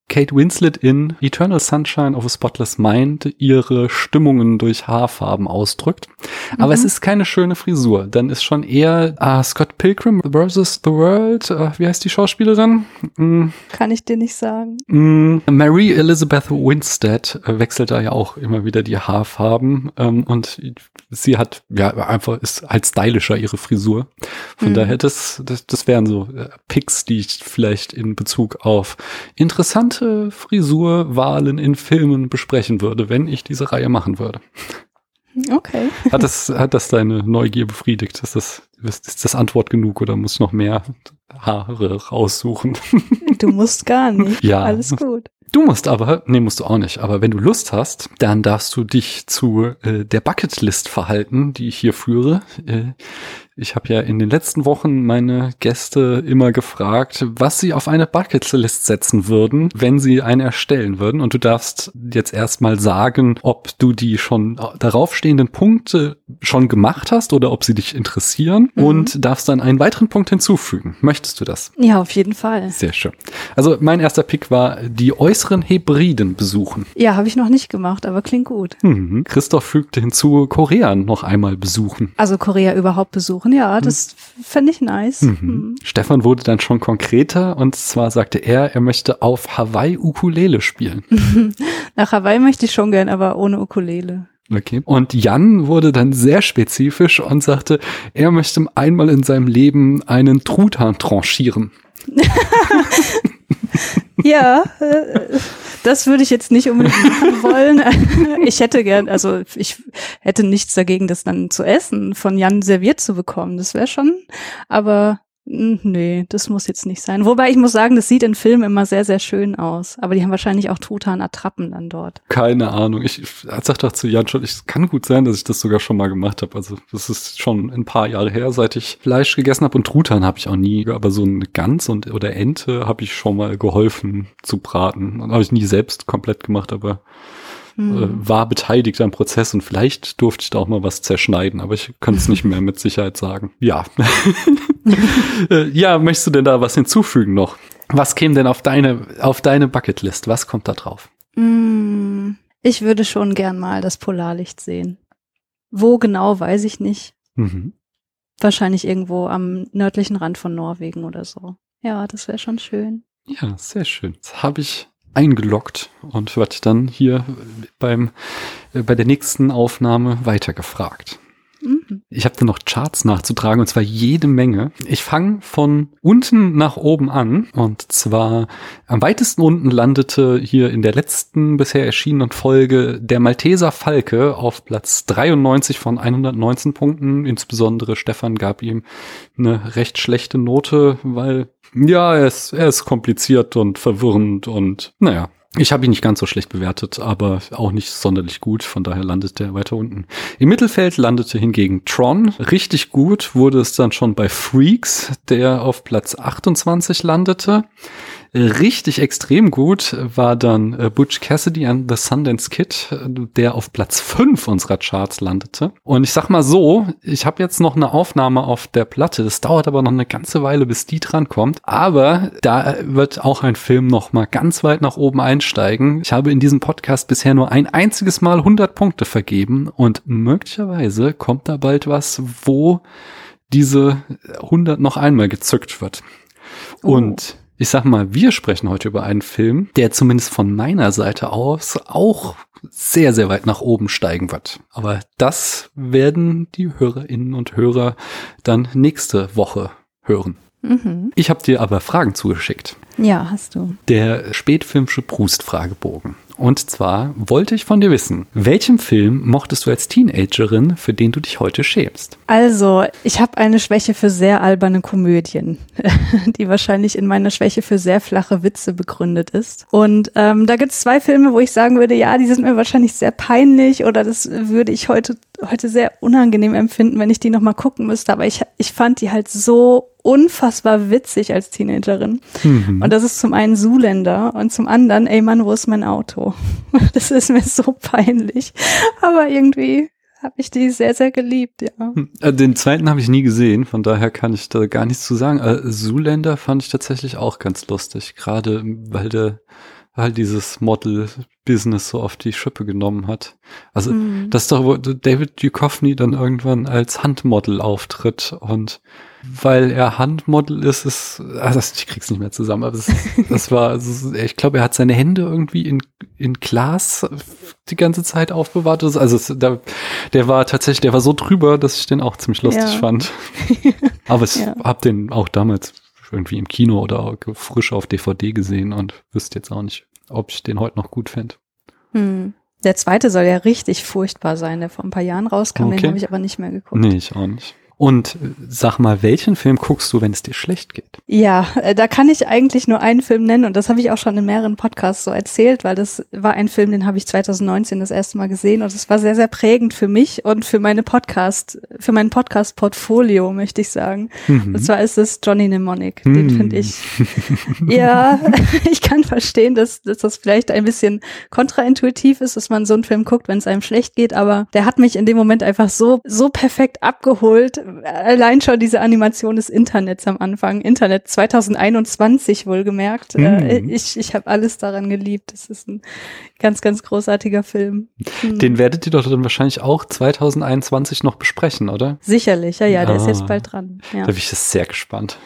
Kate Winslet in Eternal Sunshine of a Spotless Mind ihre Stimmungen durch Haarfarben ausdrückt. Aber es ist keine schöne Frisur. Dann ist schon eher Scott Pilgrim vs. The World. Wie heißt die Schauspielerin? Kann ich dir nicht sagen. Mary Elizabeth Winstead wechselt da ja auch immer wieder die Haarfarben. Und sie hat ist halt stylischer ihre Frisur. Von daher, das wären so Picks, die ich vielleicht in Bezug auf interessante Frisurwahlen in Filmen besprechen würde, wenn ich diese Reihe machen würde. Okay. Hat das deine Neugier befriedigt? Ist das Antwort genug oder muss ich noch mehr Haare raussuchen? Du musst gar nicht. Ja. Alles gut. Du musst du auch nicht, aber wenn du Lust hast, dann darfst du dich zu der Bucketlist verhalten, die ich hier führe. Ich habe ja in den letzten Wochen meine Gäste immer gefragt, was sie auf eine Bucketlist setzen würden, wenn sie eine erstellen würden. Und du darfst jetzt erstmal sagen, ob du die schon darauf stehenden Punkte schon gemacht hast oder ob sie dich interessieren und darfst dann einen weiteren Punkt hinzufügen. Möchtest du das? Ja, auf jeden Fall. Sehr schön. Also mein erster Pick war die äußeren Hebriden besuchen. Ja, habe ich noch nicht gemacht, aber klingt gut. Christoph fügte hinzu, Korea noch einmal besuchen. Also Korea überhaupt besuchen, ja, das fände ich nice. Stefan wurde dann schon konkreter und zwar sagte er möchte auf Hawaii Ukulele spielen. Nach Hawaii möchte ich schon gern, aber ohne Ukulele. Okay. Und Jan wurde dann sehr spezifisch und sagte, er möchte einmal in seinem Leben einen Truthahn tranchieren. Ja, das würde ich jetzt nicht unbedingt machen wollen. Ich hätte nichts dagegen, das dann zu essen, von Jan serviert zu bekommen. Das wäre schon, aber nee, das muss jetzt nicht sein. Wobei ich muss sagen, das sieht in Filmen immer sehr, sehr schön aus. Aber die haben wahrscheinlich auch Truthahn-Attrappen dann dort. Keine Ahnung. Ich sag doch zu Jan schon, es kann gut sein, dass ich das sogar schon mal gemacht habe. Also das ist schon ein paar Jahre her, seit ich Fleisch gegessen habe. Und Truthahn habe ich auch nie. Aber so eine Gans oder Ente habe ich schon mal geholfen zu braten. Habe ich nie selbst komplett gemacht, aber war beteiligt am Prozess und vielleicht durfte ich da auch mal was zerschneiden, aber ich kann es nicht mehr mit Sicherheit sagen. Ja. Ja, möchtest du denn da was hinzufügen noch? Was käme denn auf deine Bucketlist? Was kommt da drauf? Ich würde schon gern mal das Polarlicht sehen. Wo genau, weiß ich nicht. Wahrscheinlich irgendwo am nördlichen Rand von Norwegen oder so. Ja, das wäre schon schön. Ja, sehr schön. Das habe ich eingeloggt und wird dann hier bei der nächsten Aufnahme weitergefragt. Ich habe dann noch Charts nachzutragen und zwar jede Menge. Ich fange von unten nach oben an und zwar am weitesten unten landete hier in der letzten bisher erschienenen Folge der Malteser Falke auf Platz 93 von 119 Punkten. Insbesondere Stefan gab ihm eine recht schlechte Note, weil ja, er ist kompliziert und verwirrend und naja. Ich habe ihn nicht ganz so schlecht bewertet, aber auch nicht sonderlich gut, von daher landete er weiter unten. Im Mittelfeld landete hingegen Tron. Richtig gut wurde es dann schon bei Freaks, der auf Platz 28 landete. Richtig extrem gut war dann Butch Cassidy and the Sundance Kid, der auf Platz 5 unserer Charts landete. Und ich sag mal so, ich habe jetzt noch eine Aufnahme auf der Platte. Das dauert aber noch eine ganze Weile, bis die drankommt. Aber da wird auch ein Film noch mal ganz weit nach oben einsteigen. Ich habe in diesem Podcast bisher nur ein einziges Mal 100 Punkte vergeben. Und möglicherweise kommt da bald was, wo diese 100 noch einmal gezückt wird. Und ich sag mal, wir sprechen heute über einen Film, der zumindest von meiner Seite aus auch sehr, sehr weit nach oben steigen wird. Aber das werden die Hörerinnen und Hörer dann nächste Woche hören. Ich habe dir aber Fragen zugeschickt. Ja, hast du. Der spätfilmische Proust-Fragebogen. Und zwar wollte ich von dir wissen, welchen Film mochtest du als Teenagerin, für den du dich heute schämst? Also, ich habe eine Schwäche für sehr alberne Komödien, die wahrscheinlich in meiner Schwäche für sehr flache Witze begründet ist. Und da gibt es 2 Filme, wo ich sagen würde, ja, die sind mir wahrscheinlich sehr peinlich oder das würde ich heute sehr unangenehm empfinden, wenn ich die nochmal gucken müsste. Aber ich fand die halt so unfassbar witzig als Teenagerin. Und das ist zum einen Zoolander und zum anderen, ey Mann, wo ist mein Auto? Das ist mir so peinlich. Aber irgendwie habe ich die sehr, sehr geliebt, ja. Den zweiten habe ich nie gesehen, von daher kann ich da gar nichts zu sagen. Zoolander fand ich tatsächlich auch ganz lustig, gerade weil halt dieses Model-Business so auf die Schippe genommen hat. Also das ist doch, wo David Duchovny dann irgendwann als Handmodel auftritt und weil er Handmodel ist, ich krieg's nicht mehr zusammen, aber das war, ich glaube, er hat seine Hände irgendwie in Glas die ganze Zeit aufbewahrt. Also der war so drüber, dass ich den auch ziemlich lustig fand. Aber ich hab den auch damals irgendwie im Kino oder auch frisch auf DVD gesehen und wüsste jetzt auch nicht, ob ich den heute noch gut fände. Der zweite soll ja richtig furchtbar sein, der vor ein paar Jahren rauskam, den habe ich aber nicht mehr geguckt. Nee, ich auch nicht. Und sag mal, welchen Film guckst du, wenn es dir schlecht geht? Ja, da kann ich eigentlich nur einen Film nennen und das habe ich auch schon in mehreren Podcasts so erzählt, weil das war ein Film, den habe ich 2019 das erste Mal gesehen und es war sehr, sehr prägend für mich und für mein Podcast-Portfolio, möchte ich sagen. Und zwar ist es Johnny Mnemonic. Den finde ich, ja, ich kann verstehen, dass das vielleicht ein bisschen kontraintuitiv ist, dass man so einen Film guckt, wenn es einem schlecht geht, aber der hat mich in dem Moment einfach so perfekt abgeholt. Allein schon diese Animation des Internets am Anfang. Internet 2021 wohlgemerkt. Ich habe alles daran geliebt. Das ist ein ganz, ganz großartiger Film. Den werdet ihr doch dann wahrscheinlich auch 2021 noch besprechen, oder? Sicherlich, ja, der ist jetzt bald dran. Ja. Da bin ich sehr gespannt.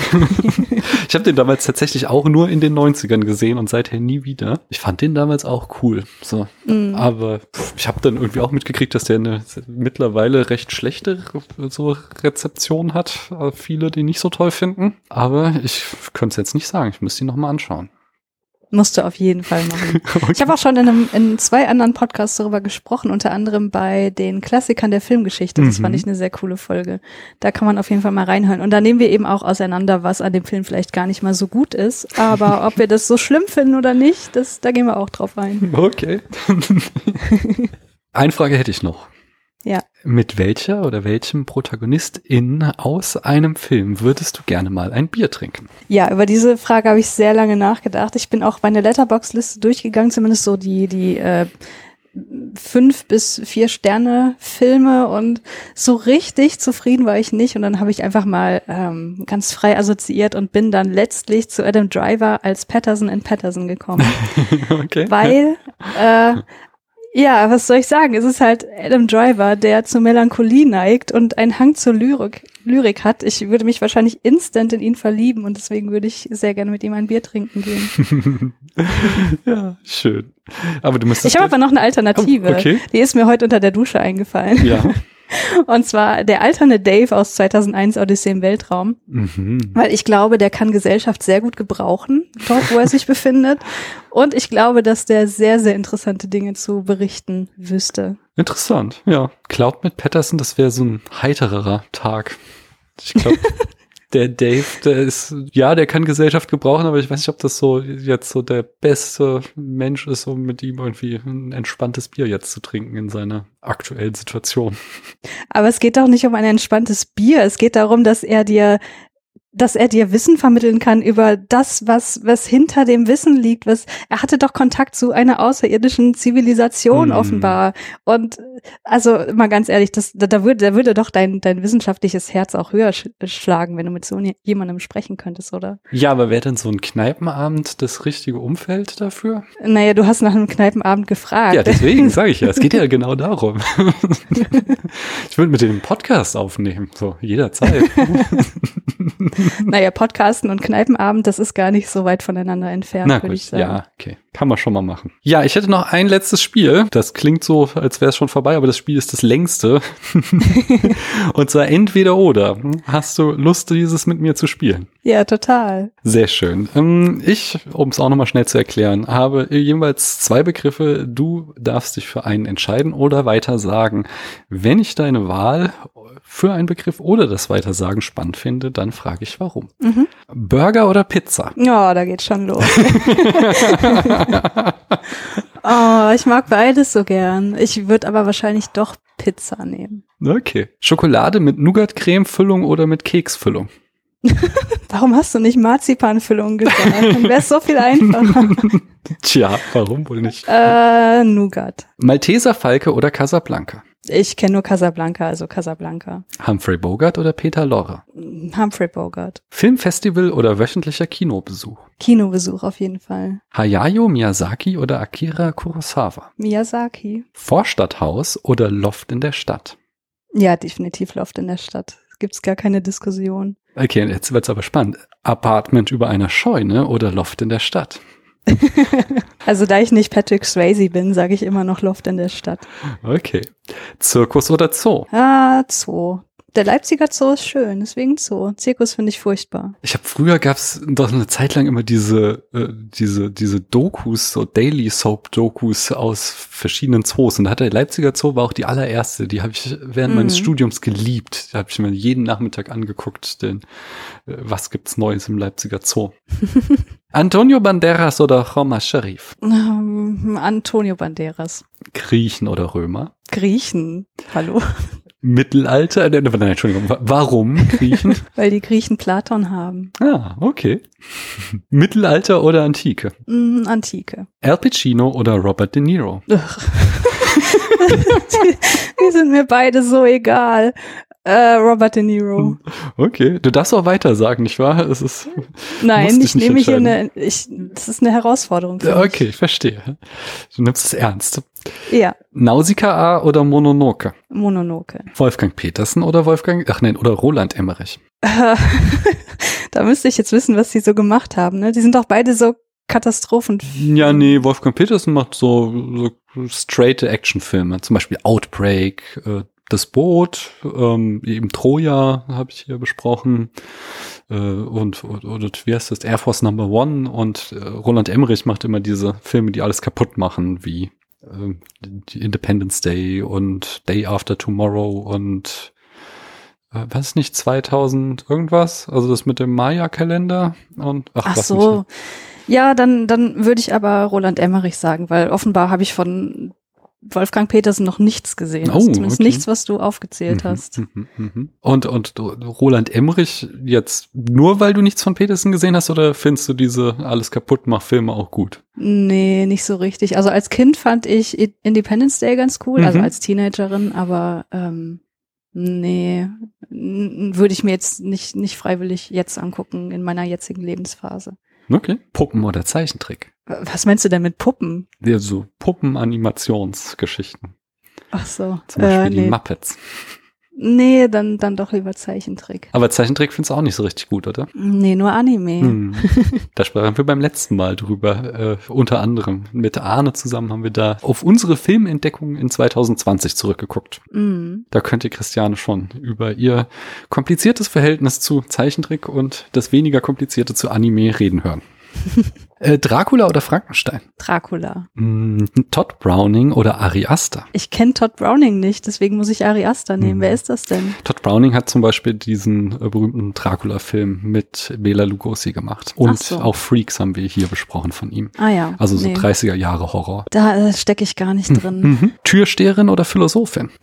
Ich habe den damals tatsächlich auch nur in den 90ern gesehen und seither nie wieder. Ich fand den damals auch cool. So. Aber ich habe dann irgendwie auch mitgekriegt, dass der eine mittlerweile recht schlechte so Rezeption hat. Viele, die nicht so toll finden. Aber ich könnte es jetzt nicht sagen. Ich müsste ihn nochmal anschauen. Musst du auf jeden Fall machen. Okay. Ich habe auch schon in 2 anderen Podcasts darüber gesprochen, unter anderem bei den Klassikern der Filmgeschichte. Das fand ich eine sehr coole Folge. Da kann man auf jeden Fall mal reinhören. Und da nehmen wir eben auch auseinander, was an dem Film vielleicht gar nicht mal so gut ist. Aber ob wir das so schlimm finden oder nicht, da gehen wir auch drauf ein. Okay. Eine Frage hätte ich noch. Ja. Mit welcher oder welchem Protagonistin aus einem Film würdest du gerne mal ein Bier trinken? Ja, über diese Frage habe ich sehr lange nachgedacht. Ich bin auch meine Letterboxd-Liste durchgegangen, zumindest so die 5 bis 4 Sterne Filme und so richtig zufrieden war ich nicht und dann habe ich einfach mal ganz frei assoziiert und bin dann letztlich zu Adam Driver als Patterson in Patterson gekommen. Okay. Weil ja, was soll ich sagen? Es ist halt Adam Driver, der zur Melancholie neigt und einen Hang zur Lyrik hat. Ich würde mich wahrscheinlich instant in ihn verlieben und deswegen würde ich sehr gerne mit ihm ein Bier trinken gehen. Ja, schön. Aber du müsstest. Ich habe aber noch eine Alternative. Oh, okay. Die ist mir heute unter der Dusche eingefallen. Ja. Und zwar der alterne Dave aus 2001 Odyssee im Weltraum. Weil ich glaube, der kann Gesellschaft sehr gut gebrauchen, dort wo er sich befindet. Und ich glaube, dass der sehr, sehr interessante Dinge zu berichten wüsste. Interessant, ja. Cloud mit Patterson, das wäre so ein heitererer Tag. Ich glaube, der Dave, der kann Gesellschaft gebrauchen, aber ich weiß nicht, ob das so jetzt so der beste Mensch ist, um mit ihm irgendwie ein entspanntes Bier jetzt zu trinken in seiner aktuellen Situation. Aber es geht doch nicht um ein entspanntes Bier. Es geht darum, dass er dir Wissen vermitteln kann über das, was hinter dem Wissen liegt. Er hatte doch Kontakt zu einer außerirdischen Zivilisation offenbar. Und also mal ganz ehrlich, da würde doch dein wissenschaftliches Herz auch höher schlagen, wenn du mit so jemandem sprechen könntest, oder? Ja, aber wäre denn so ein Kneipenabend das richtige Umfeld dafür? Naja, du hast nach einem Kneipenabend gefragt. Ja, deswegen sage ich ja, es geht ja genau darum. Ich würde mit dem Podcast aufnehmen, so jederzeit. Naja, Podcasten und Kneipenabend, das ist gar nicht so weit voneinander entfernt, würde ich sagen. Ja, okay. Kann man schon mal machen. Ja, ich hätte noch ein letztes Spiel. Das klingt so, als wäre es schon vorbei, aber das Spiel ist das längste. Und zwar entweder oder. Hast du Lust, dieses mit mir zu spielen? Ja, total. Sehr schön. Ich, um es auch nochmal schnell zu erklären, habe jeweils 2 Begriffe. Du darfst dich für einen entscheiden oder weiter sagen. Wenn ich deine Wahl für einen Begriff oder das Weitersagen spannend finde, dann frage ich warum. Burger oder Pizza? Ja, da geht's schon los. Oh, ich mag beides so gern. Ich würde aber wahrscheinlich doch Pizza nehmen. Okay. Schokolade mit Nougat-Creme-Füllung oder mit Keksfüllung? Warum hast du nicht Marzipanfüllung gesagt? Dann wäre es so viel einfacher. Tja, warum wohl nicht? Nougat. Malteser Falke oder Casablanca? Ich kenne nur Casablanca, also Casablanca. Humphrey Bogart oder Peter Lorre? Humphrey Bogart. Filmfestival oder wöchentlicher Kinobesuch? Kinobesuch auf jeden Fall. Hayao Miyazaki oder Akira Kurosawa? Miyazaki. Vorstadthaus oder Loft in der Stadt? Ja, definitiv Loft in der Stadt. Gibt's gar keine Diskussion. Okay, jetzt wird's aber spannend. Apartment über einer Scheune oder Loft in der Stadt? Also da ich nicht Patrick Swayze bin, sage ich immer noch Loft in der Stadt. Okay. Zirkus oder Zoo? Zoo. Der Leipziger Zoo ist schön, deswegen Zoo. Zirkus finde ich furchtbar. Ich habe früher gab's doch eine Zeit lang immer diese Dokus, so Daily Soap Dokus aus verschiedenen Zoos. Und da hat der Leipziger Zoo war auch die allererste. Die habe ich während meines Studiums geliebt. Da habe ich mir jeden Nachmittag angeguckt, denn was gibt's Neues im Leipziger Zoo? Antonio Banderas oder Omar Sharif? Antonio Banderas. Griechen oder Römer? Griechen. Hallo? Mittelalter? Nein, Entschuldigung. Warum Griechen? Weil die Griechen Platon haben. Ah, okay. Mittelalter oder Antike? Antike. Al Pacino oder Robert De Niro? Die sind mir beide so egal. Robert De Niro. Okay, du darfst auch weiter sagen, nicht wahr? Es ist, Nein, ich nehme mich das ist eine Herausforderung für mich. Okay, ich verstehe. Du nimmst es ernst. Ja. Nausicaa oder Mononoke? Mononoke. Wolfgang Petersen oder oder Roland Emmerich? Da müsste ich jetzt wissen, was die so gemacht haben, ne? Die sind doch beide so Katastrophen. Ja, nee, Wolfgang Petersen macht so straight Actionfilme, zum Beispiel Outbreak, Das Boot, eben Troja habe ich hier besprochen und wie heißt das, Air Force Number One und Roland Emmerich macht immer diese Filme, die alles kaputt machen, wie die Independence Day und Day After Tomorrow und was nicht, 2000 irgendwas, also das mit dem Maya-Kalender und ach so, ja, dann würde ich aber Roland Emmerich sagen, weil offenbar habe ich von Wolfgang Petersen noch nichts gesehen. Also zumindest nichts, was du aufgezählt hast. Und Roland Emmerich jetzt nur, weil du nichts von Petersen gesehen hast, oder findest du diese Alles-Kaputt-Mach-Filme auch gut? Nee, nicht so richtig. Also als Kind fand ich Independence Day ganz cool, also als Teenagerin, aber nee, würde ich mir jetzt nicht freiwillig jetzt angucken in meiner jetzigen Lebensphase. Okay. Puppen oder Zeichentrick? Was meinst du denn mit Puppen? Ja, so Puppen-Animationsgeschichten. Ach so. Zum Beispiel die Muppets. Nee, dann doch lieber Zeichentrick. Aber Zeichentrick findest du auch nicht so richtig gut, oder? Nee, nur Anime. Da sprachen wir beim letzten Mal drüber. Unter anderem mit Arne zusammen haben wir da auf unsere Filmentdeckung in 2020 zurückgeguckt. Da könnt ihr Christiane schon über ihr kompliziertes Verhältnis zu Zeichentrick und das weniger komplizierte zu Anime reden hören. Dracula oder Frankenstein? Dracula. Todd Browning oder Ari Aster? Ich kenne Todd Browning nicht, deswegen muss ich Ari Aster nehmen. Wer ist das denn? Todd Browning hat zum Beispiel diesen berühmten Dracula-Film mit Bela Lugosi gemacht. Und auch Freaks haben wir hier besprochen von ihm. Ah ja. Also so 30er Jahre Horror. Da stecke ich gar nicht drin. Türsteherin oder Philosophin?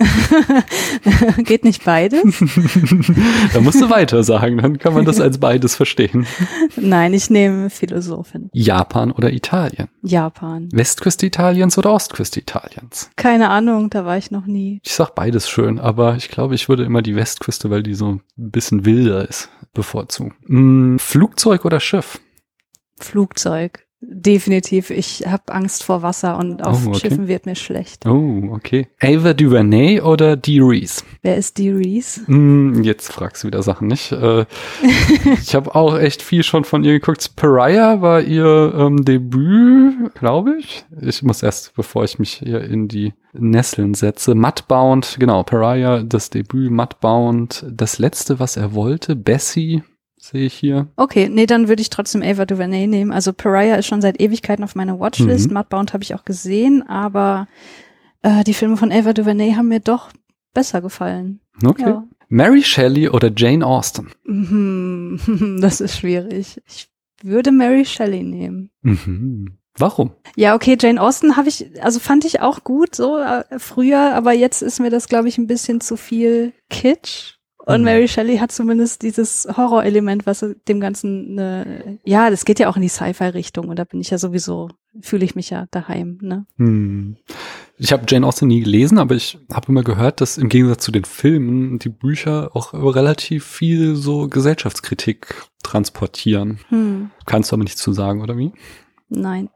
Geht nicht beides? Da musst du weiter sagen, dann kann man das als beides verstehen. Nein, ich nehme Philosophin. Japan oder Italien? Japan. Westküste Italiens oder Ostküste Italiens? Keine Ahnung, da war ich noch nie. Ich sag beides schön, aber ich glaube, ich würde immer die Westküste, weil die so ein bisschen wilder ist, bevorzugen. Flugzeug oder Schiff? Flugzeug. Definitiv. Ich habe Angst vor Wasser und auf Schiffen wird mir schlecht. Oh, okay. Ava DuVernay oder Dee Reese? Wer ist Dee Reese? Jetzt fragst du wieder Sachen, nicht? Ich habe auch echt viel schon von ihr geguckt. Pariah war ihr Debüt, glaube ich. Ich muss erst, bevor ich mich hier in die Nesseln setze. Mudbound, genau. Pariah, das Debüt, Mudbound. Das letzte, was er wollte, Bessie. Sehe ich hier. Okay, nee, dann würde ich trotzdem Ava DuVernay nehmen. Also Pariah ist schon seit Ewigkeiten auf meiner Watchlist. Mudbound habe ich auch gesehen, aber die Filme von Ava DuVernay haben mir doch besser gefallen. Okay. Ja. Mary Shelley oder Jane Austen? Das ist schwierig. Ich würde Mary Shelley nehmen. Warum? Ja, okay, Jane Austen fand ich auch gut so früher, aber jetzt ist mir das, glaube ich, ein bisschen zu viel Kitsch. Und Mary Shelley hat zumindest dieses Horrorelement, was dem Ganzen das geht ja auch in die Sci-Fi-Richtung und da bin ich ja sowieso, fühle ich mich ja daheim, ne? Ich habe Jane Austen nie gelesen, aber ich habe immer gehört, dass im Gegensatz zu den Filmen die Bücher auch relativ viel so Gesellschaftskritik transportieren. Kannst du aber nichts zu sagen, oder wie? Nein.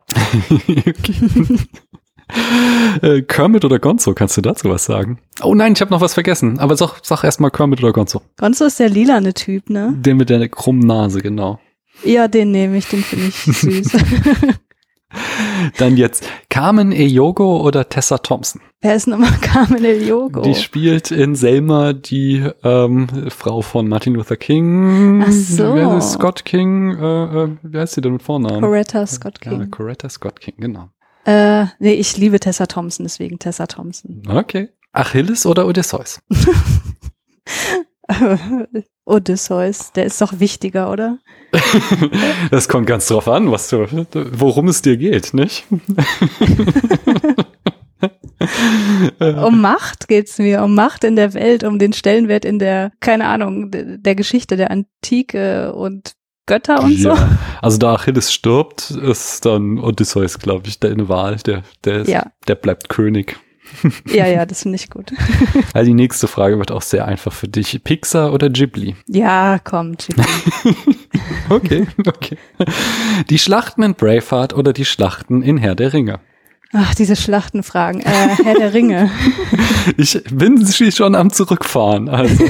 Kermit oder Gonzo, kannst du dazu was sagen? Oh nein, ich habe noch was vergessen, aber sag erst mal Kermit oder Gonzo. Gonzo ist der lilane Typ, ne? Der mit der krummen Nase, genau. Ja, den nehme ich, den finde ich süß. Dann jetzt Carmen Ejogo oder Tessa Thompson? Wer ist nochmal Carmen Ejogo? Die spielt in Selma die Frau von Martin Luther King. Ach so. Wer ist Scott King? Wie heißt sie denn mit Vornamen? Coretta Scott King. Ja, Coretta Scott King, genau. Nee, ich liebe Tessa Thompson, deswegen Tessa Thompson. Okay. Achilles oder Odysseus? Odysseus, der ist doch wichtiger, oder? Das kommt ganz drauf an, worum es dir geht, nicht? Um Macht geht's mir, um Macht in der Welt, um den Stellenwert in der, keine Ahnung, der Geschichte der Antike und Götter und so. Also da Achilles stirbt, ist dann Odysseus, glaube ich, eine Wahl. Der bleibt König. Ja, das finde ich gut. Also die nächste Frage wird auch sehr einfach für dich. Pixar oder Ghibli? Ja, komm, Ghibli. Okay. Die Schlachten in Braveheart oder die Schlachten in Herr der Ringe? Ach, diese Schlachtenfragen. Herr der Ringe. Ich bin schon am Zurückfahren. Also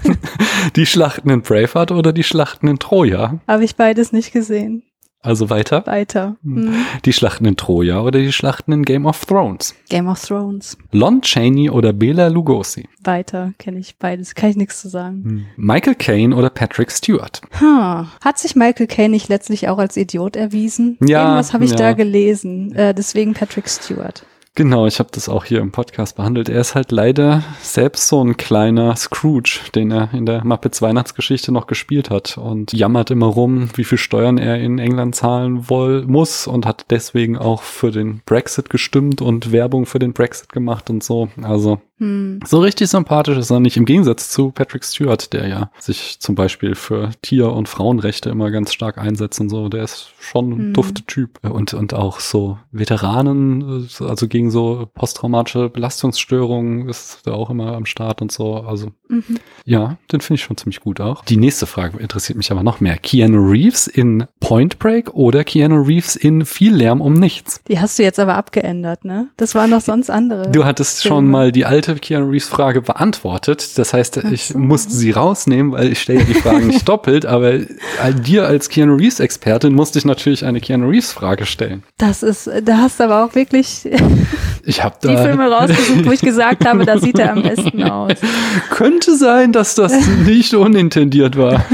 die Schlachten in Braveheart oder die Schlachten in Troja? Habe ich beides nicht gesehen. Also weiter? Weiter. Die Schlachten in Troja oder die Schlachten in Game of Thrones? Game of Thrones. Lon Chaney oder Bela Lugosi? Weiter, kenne ich beides. Kann ich nichts zu sagen. Michael Caine oder Patrick Stewart? Hat sich Michael Caine nicht letztlich auch als Idiot erwiesen? Ja. Irgendwas habe ich da gelesen. Deswegen Patrick Stewart. Genau, ich habe das auch hier im Podcast behandelt. Er ist halt leider selbst so ein kleiner Scrooge, den er in der Muppets Weihnachtsgeschichte noch gespielt hat und jammert immer rum, wie viel Steuern er in England zahlen muss und hat deswegen auch für den Brexit gestimmt und Werbung für den Brexit gemacht und so. Also so richtig sympathisch ist er nicht, im Gegensatz zu Patrick Stewart, der ja sich zum Beispiel für Tier- und Frauenrechte immer ganz stark einsetzt und so. Der ist schon ein dufter Typ. Und auch so Veteranen, also gegen so posttraumatische Belastungsstörungen ist er auch immer am Start und so. Also ja, den finde ich schon ziemlich gut auch. Die nächste Frage interessiert mich aber noch mehr. Keanu Reeves in Point Break oder Keanu Reeves in Viel Lärm um nichts? Die hast du jetzt aber abgeändert, ne? Das waren doch sonst andere. Du hattest schon mal die alte Keanu Reeves Frage beantwortet. Das heißt, ich musste sie rausnehmen, weil ich stelle ja die Fragen nicht doppelt, aber dir als Keanu Reeves Expertin musste ich natürlich eine Keanu Reeves Frage stellen. Da hast du aber auch wirklich ich hab die Filme rausgesucht, wo ich gesagt habe, da sieht er am besten aus. Könnte sein, dass das nicht unintendiert war.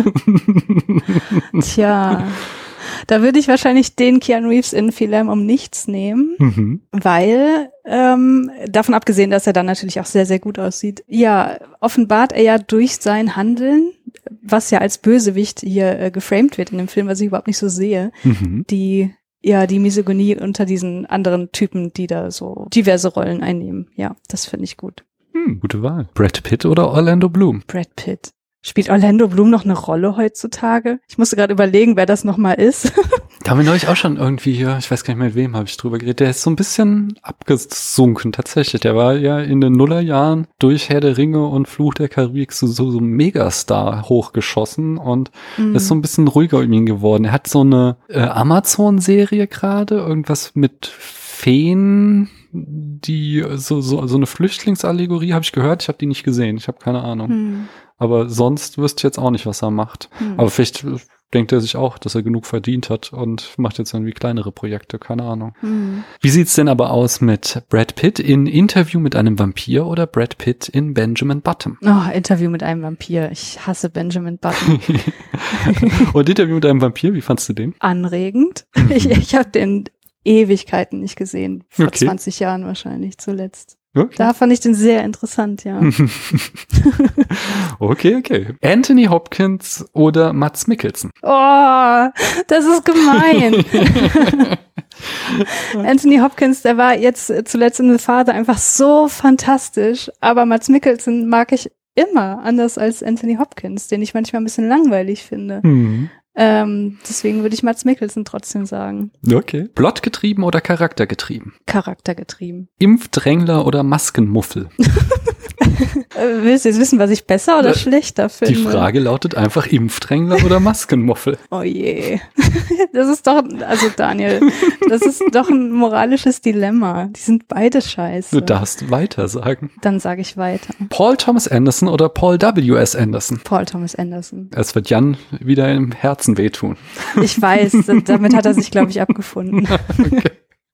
Tja, da würde ich wahrscheinlich den Keanu Reeves in Viel Lärm um nichts nehmen, weil, davon abgesehen, dass er dann natürlich auch sehr, sehr gut aussieht, ja, offenbart er ja durch sein Handeln, was ja als Bösewicht hier geframed wird in dem Film, was ich überhaupt nicht so sehe, die Misogynie unter diesen anderen Typen, die da so diverse Rollen einnehmen. Ja, das finde ich gut. Gute Wahl. Brad Pitt oder Orlando Bloom? Brad Pitt. Spielt Orlando Bloom noch eine Rolle heutzutage? Ich musste gerade überlegen, wer das nochmal ist. Da haben wir neulich auch schon irgendwie hier, ich weiß gar nicht mehr, mit wem habe ich drüber geredet, der ist so ein bisschen abgesunken tatsächlich. Der war ja in den Nullerjahren durch Herr der Ringe und Fluch der Karibik so Megastar hochgeschossen und ist so ein bisschen ruhiger um ihn geworden. Er hat so eine Amazon-Serie gerade, irgendwas mit Feen, die so eine Flüchtlingsallegorie habe ich gehört. Ich habe die nicht gesehen. Ich habe keine Ahnung. Aber sonst wüsste ich jetzt auch nicht, was er macht. Aber vielleicht denkt er sich auch, dass er genug verdient hat und macht jetzt irgendwie kleinere Projekte. Keine Ahnung. Wie sieht's denn aber aus mit Brad Pitt in Interview mit einem Vampir oder Brad Pitt in Benjamin Button? Oh, Interview mit einem Vampir. Ich hasse Benjamin Button. Und Interview mit einem Vampir, wie fandst du den? Anregend. Ich habe den Ewigkeiten nicht gesehen. Vor 20 Jahren wahrscheinlich zuletzt. Okay. Da fand ich den sehr interessant, ja. Okay. Anthony Hopkins oder Mads Mikkelsen? Oh, das ist gemein. Anthony Hopkins, der war jetzt zuletzt in The Father einfach so fantastisch, aber Mads Mikkelsen mag ich immer, anders als Anthony Hopkins, den ich manchmal ein bisschen langweilig finde. Deswegen würde ich Mads Mikkelsen trotzdem sagen. Okay. Plotgetrieben oder charaktergetrieben? Charaktergetrieben. Impfdrängler oder Maskenmuffel? Willst du jetzt wissen, was ich besser oder schlechter finde? Die Frage lautet einfach Impfdrängler oder Maskenmuffel. Oh je. Das ist doch, also Daniel, das ist doch ein moralisches Dilemma. Die sind beide scheiße. Du darfst weiter sagen. Dann sage ich weiter. Paul Thomas Anderson oder Paul W.S. Anderson? Paul Thomas Anderson. Es wird Jan wieder im Herzen wehtun. Ich weiß, damit hat er sich, glaube ich, abgefunden. Okay.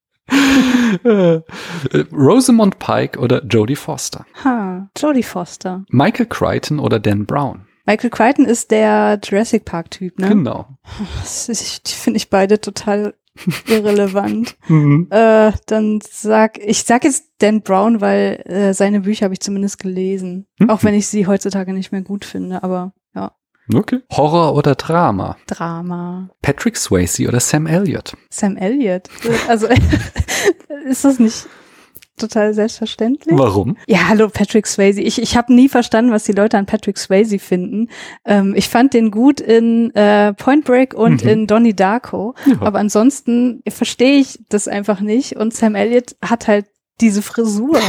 Rosamund Pike oder Jodie Foster? Jodie Foster. Michael Crichton oder Dan Brown? Michael Crichton ist der Jurassic Park-Typ, ne? Genau. Die finde ich beide total irrelevant. Dann sag jetzt Dan Brown, weil seine Bücher habe ich zumindest gelesen. Auch wenn ich sie heutzutage nicht mehr gut finde, aber ja. Okay. Horror oder Drama? Drama. Patrick Swayze oder Sam Elliott? Sam Elliott? Also ist das nicht total selbstverständlich? Warum? Ja, hallo Patrick Swayze. Ich habe nie verstanden, was die Leute an Patrick Swayze finden. Ich fand den gut in Point Break und in Donnie Darko. Ja. Aber ansonsten verstehe ich das einfach nicht. Und Sam Elliott hat halt diese Frisur.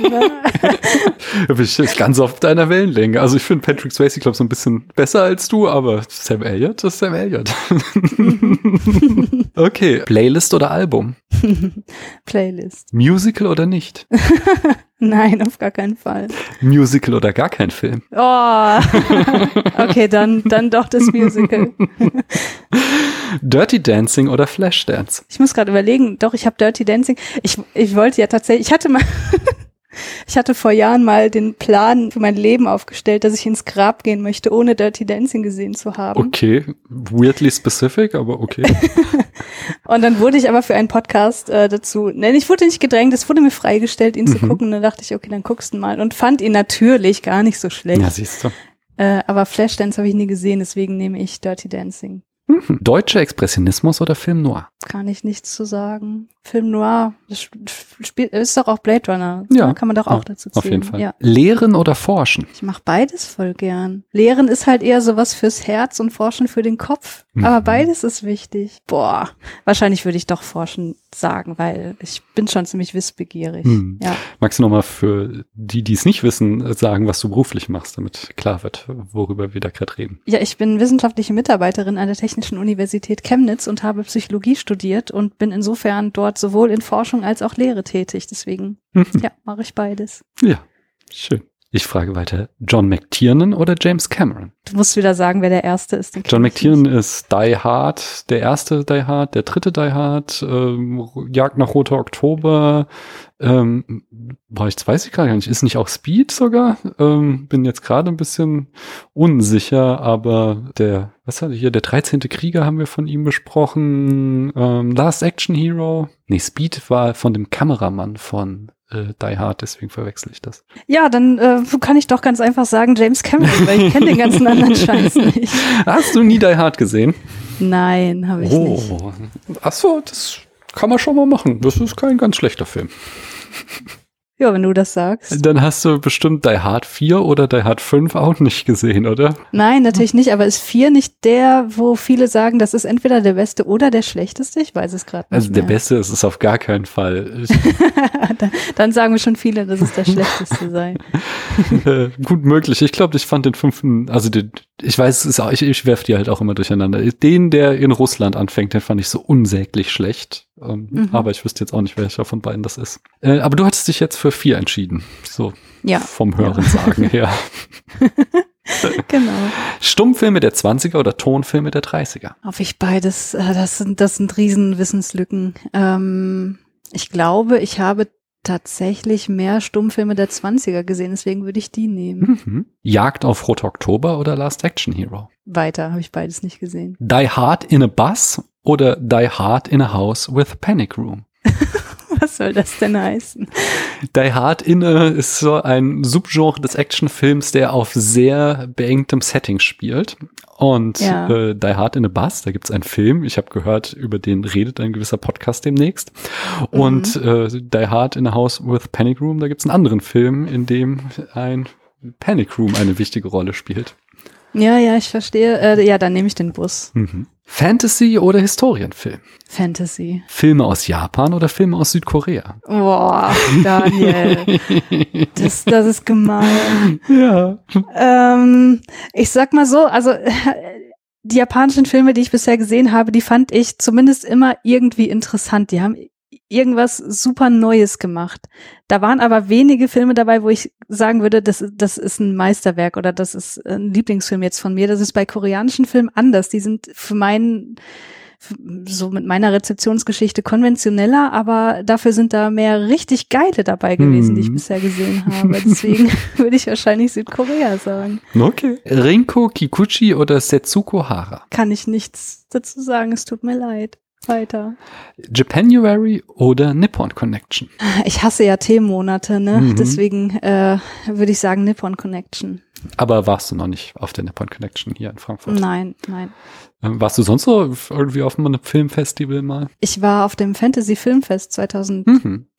Da bin ich ganz auf deiner Wellenlänge. Also ich finde Patrick Swayze, glaube ich, so ein bisschen besser als du, aber Sam Elliott ist Sam Elliott. Okay, Playlist oder Album? Playlist. Musical oder nicht? Nein, auf gar keinen Fall. Musical oder gar kein Film? Oh, okay, dann doch das Musical. Dirty Dancing oder Flashdance? Ich muss gerade überlegen, doch, ich habe Dirty Dancing. Ich wollte ja tatsächlich, ich hatte vor Jahren mal den Plan für mein Leben aufgestellt, dass ich ins Grab gehen möchte, ohne Dirty Dancing gesehen zu haben. Okay, weirdly specific, aber okay. Und dann wurde ich aber für einen Podcast dazu, ich wurde nicht gedrängt, es wurde mir freigestellt, ihn zu gucken. Und dann dachte ich, okay, dann guckst du mal. Und fand ihn natürlich gar nicht so schlecht. Ja, siehst du. Aber Flashdance habe ich nie gesehen, deswegen nehme ich Dirty Dancing. Deutscher Expressionismus oder Film Noir? Kann ich nichts zu sagen. Film Noir, das ist doch auch Blade Runner. Ja. Kann man doch auch dazu zählen. Auf jeden Fall. Ja. Lehren oder Forschen? Ich mache beides voll gern. Lehren ist halt eher sowas fürs Herz und Forschen für den Kopf. Aber beides ist wichtig. Boah, wahrscheinlich würde ich doch Forschen sagen, weil ich bin schon ziemlich wissbegierig. Ja. Magst du nochmal für die es nicht wissen, sagen, was du beruflich machst, damit klar wird, worüber wir da gerade reden? Ja, ich bin wissenschaftliche Mitarbeiterin an der Technischen Universität Chemnitz und habe Psychologie studiert und bin insofern dort sowohl in Forschung als auch Lehre tätig. Deswegen, ja, mache ich beides. Ja, schön. Ich frage weiter, John McTiernan oder James Cameron? Du musst wieder sagen, wer der Erste ist. John McTiernan ist Die Hard, der erste Die Hard, der dritte Die Hard, Jagd nach Roter Oktober, jetzt weiß ich gar nicht, ist nicht auch Speed sogar? Bin jetzt gerade ein bisschen unsicher, aber der 13. Krieger haben wir von ihm besprochen, Last Action Hero, Speed war von dem Kameramann von Die Hard, deswegen verwechsel ich das. Ja, dann kann ich doch ganz einfach sagen James Cameron, weil ich kenne den ganzen anderen Scheiß nicht. Hast du nie Die Hard gesehen? Nein, habe ich nicht. Ach so, das kann man schon mal machen. Das ist kein ganz schlechter Film. Ja, wenn du das sagst. Dann hast du bestimmt Die Hard 4 oder Die Hard 5 auch nicht gesehen, oder? Nein, natürlich nicht, aber ist 4 nicht der, wo viele sagen, das ist entweder der beste oder der schlechteste? Ich weiß es gerade nicht. Also der beste ist es auf gar keinen Fall. Dann sagen wir schon viele, dass es der schlechteste sei. Gut möglich. Ich glaube, ich fand den 5., also ich weiß, es ist auch, ich werfe die halt auch immer durcheinander. Den, der in Russland anfängt, den fand ich so unsäglich schlecht. Aber ich wüsste jetzt auch nicht, welcher von beiden das ist. Aber du hattest dich jetzt für 4 entschieden. So vom Hörensagen her. Genau. Stummfilme der 20er oder Tonfilme der 30er? Auf ich beides, das sind riesen Wissenslücken. Ich glaube, ich habe tatsächlich mehr Stummfilme der 20er gesehen, deswegen würde ich die nehmen. Jagd auf Roter Oktober oder Last Action Hero? Weiter, habe ich beides nicht gesehen. Die Hard in a Bus oder Die Hard in a House with Panic Room? Was soll das denn heißen? Die Hard Inne ist so ein Subgenre des Actionfilms, der auf sehr beengtem Setting spielt. Und Die Hard in a Bus, da gibt's einen Film, ich habe gehört, über den redet ein gewisser Podcast demnächst. Und Die Hard in a House with Panic Room, da gibt's einen anderen Film, in dem ein Panic Room eine wichtige Rolle spielt. Ja, ich verstehe. Ja, dann nehme ich den Bus. Fantasy oder Historienfilm? Fantasy. Filme aus Japan oder Filme aus Südkorea? Boah, Daniel. Das ist gemein. Ja. Ich sag mal so, also die japanischen Filme, die ich bisher gesehen habe, die fand ich zumindest immer irgendwie interessant. Die haben irgendwas super Neues gemacht. Da waren aber wenige Filme dabei, wo ich sagen würde, das ist ein Meisterwerk oder das ist ein Lieblingsfilm jetzt von mir. Das ist bei koreanischen Filmen anders. Die sind so mit meiner Rezeptionsgeschichte konventioneller, aber dafür sind da mehr richtig geile dabei gewesen, die ich bisher gesehen habe. Deswegen würde ich wahrscheinlich Südkorea sagen. Okay. Rinko Kikuchi oder Setsuko Hara? Kann ich nichts dazu sagen, es tut mir leid. Weiter. Japanuary oder Nippon Connection? Ich hasse ja Themenmonate, ne? Deswegen würde ich sagen Nippon Connection. Aber warst du noch nicht auf der Nippon Connection hier in Frankfurt? Nein. Warst du sonst so irgendwie auf einem Filmfestival mal? Ich war auf dem Fantasy Filmfest 2018,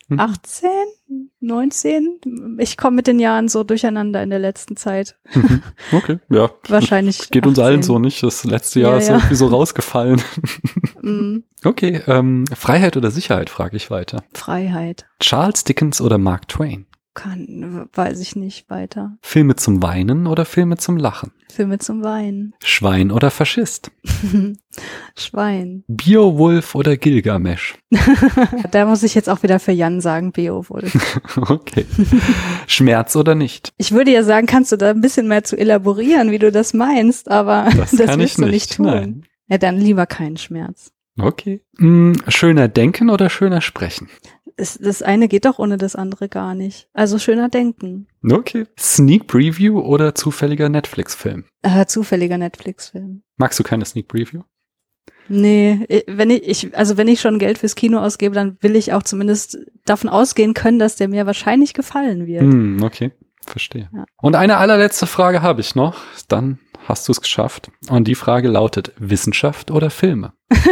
19. Ich komme mit den Jahren so durcheinander in der letzten Zeit. Okay, ja. Wahrscheinlich. Geht uns allen so nicht. Das letzte Jahr ist irgendwie so rausgefallen. Okay, Freiheit oder Sicherheit, frage ich weiter. Freiheit. Charles Dickens oder Mark Twain? Weiß ich nicht weiter. Filme zum Weinen oder Filme zum Lachen? Filme zum Weinen. Schwein oder Faschist? Schwein. Beowulf oder Gilgamesch? Da muss ich jetzt auch wieder für Jan sagen, Beowulf. Okay. Schmerz oder nicht? Ich würde ja sagen, kannst du da ein bisschen mehr zu elaborieren, wie du das meinst, aber das wirst du nicht tun. Nein. Ja, dann lieber keinen Schmerz. Okay. Schöner denken oder schöner sprechen? Das eine geht doch ohne das andere gar nicht. Also schöner denken. Okay. Sneak Preview oder zufälliger Netflix-Film? Zufälliger Netflix-Film. Magst du keine Sneak Preview? Nee, wenn ich schon Geld fürs Kino ausgebe, dann will ich auch zumindest davon ausgehen können, dass der mir wahrscheinlich gefallen wird. Okay, verstehe. Ja. Und eine allerletzte Frage habe ich noch. Dann hast du es geschafft. Und die Frage lautet, Wissenschaft oder Filme?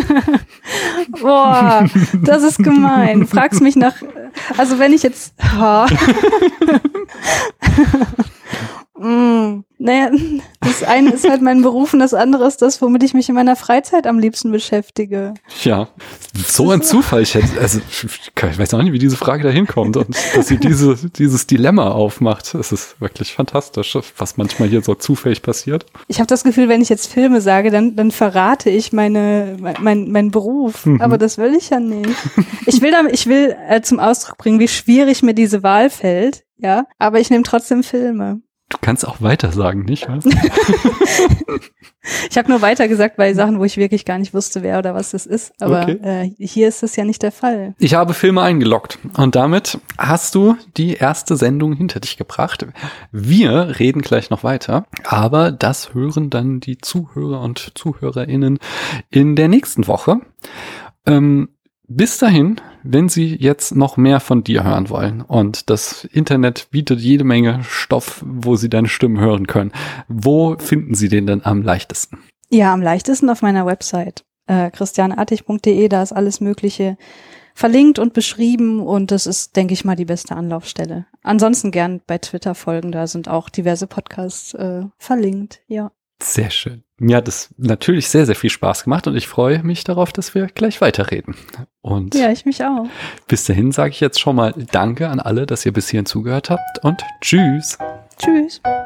Boah, das ist gemein. Fragst mich nach, also wenn ich jetzt, naja, das eine ist halt mein Beruf und das andere ist das, womit ich mich in meiner Freizeit am liebsten beschäftige. Ja, so ein Zufall. Ich weiß auch nicht, wie diese Frage da hinkommt und dass sie dieses Dilemma aufmacht. Es ist wirklich fantastisch, was manchmal hier so zufällig passiert. Ich habe das Gefühl, wenn ich jetzt Filme sage, dann verrate ich meinen Beruf. Aber das will ich ja nicht. Ich will zum Ausdruck bringen, wie schwierig mir diese Wahl fällt. Ja, aber ich nehme trotzdem Filme. Du kannst auch weiter sagen, nicht wahr? Ich habe nur weiter gesagt bei Sachen, wo ich wirklich gar nicht wusste, wer oder was das ist. Aber okay. Hier ist das ja nicht der Fall. Ich habe Filme eingeloggt und damit hast du die erste Sendung hinter dich gebracht. Wir reden gleich noch weiter, aber das hören dann die Zuhörer und ZuhörerInnen in der nächsten Woche. Bis dahin, wenn Sie jetzt noch mehr von dir hören wollen und das Internet bietet jede Menge Stoff, wo Sie deine Stimme hören können, wo finden Sie den denn am leichtesten? Ja, am leichtesten auf meiner Website, christianeartig.de, da ist alles Mögliche verlinkt und beschrieben und das ist, denke ich mal, die beste Anlaufstelle. Ansonsten gern bei Twitter folgen, da sind auch diverse Podcasts verlinkt, ja. Sehr schön. Mir hat es natürlich sehr, sehr viel Spaß gemacht und ich freue mich darauf, dass wir gleich weiterreden. Und ja, ich mich auch. Bis dahin sage ich jetzt schon mal Danke an alle, dass ihr bis hierhin zugehört habt und tschüss. Tschüss.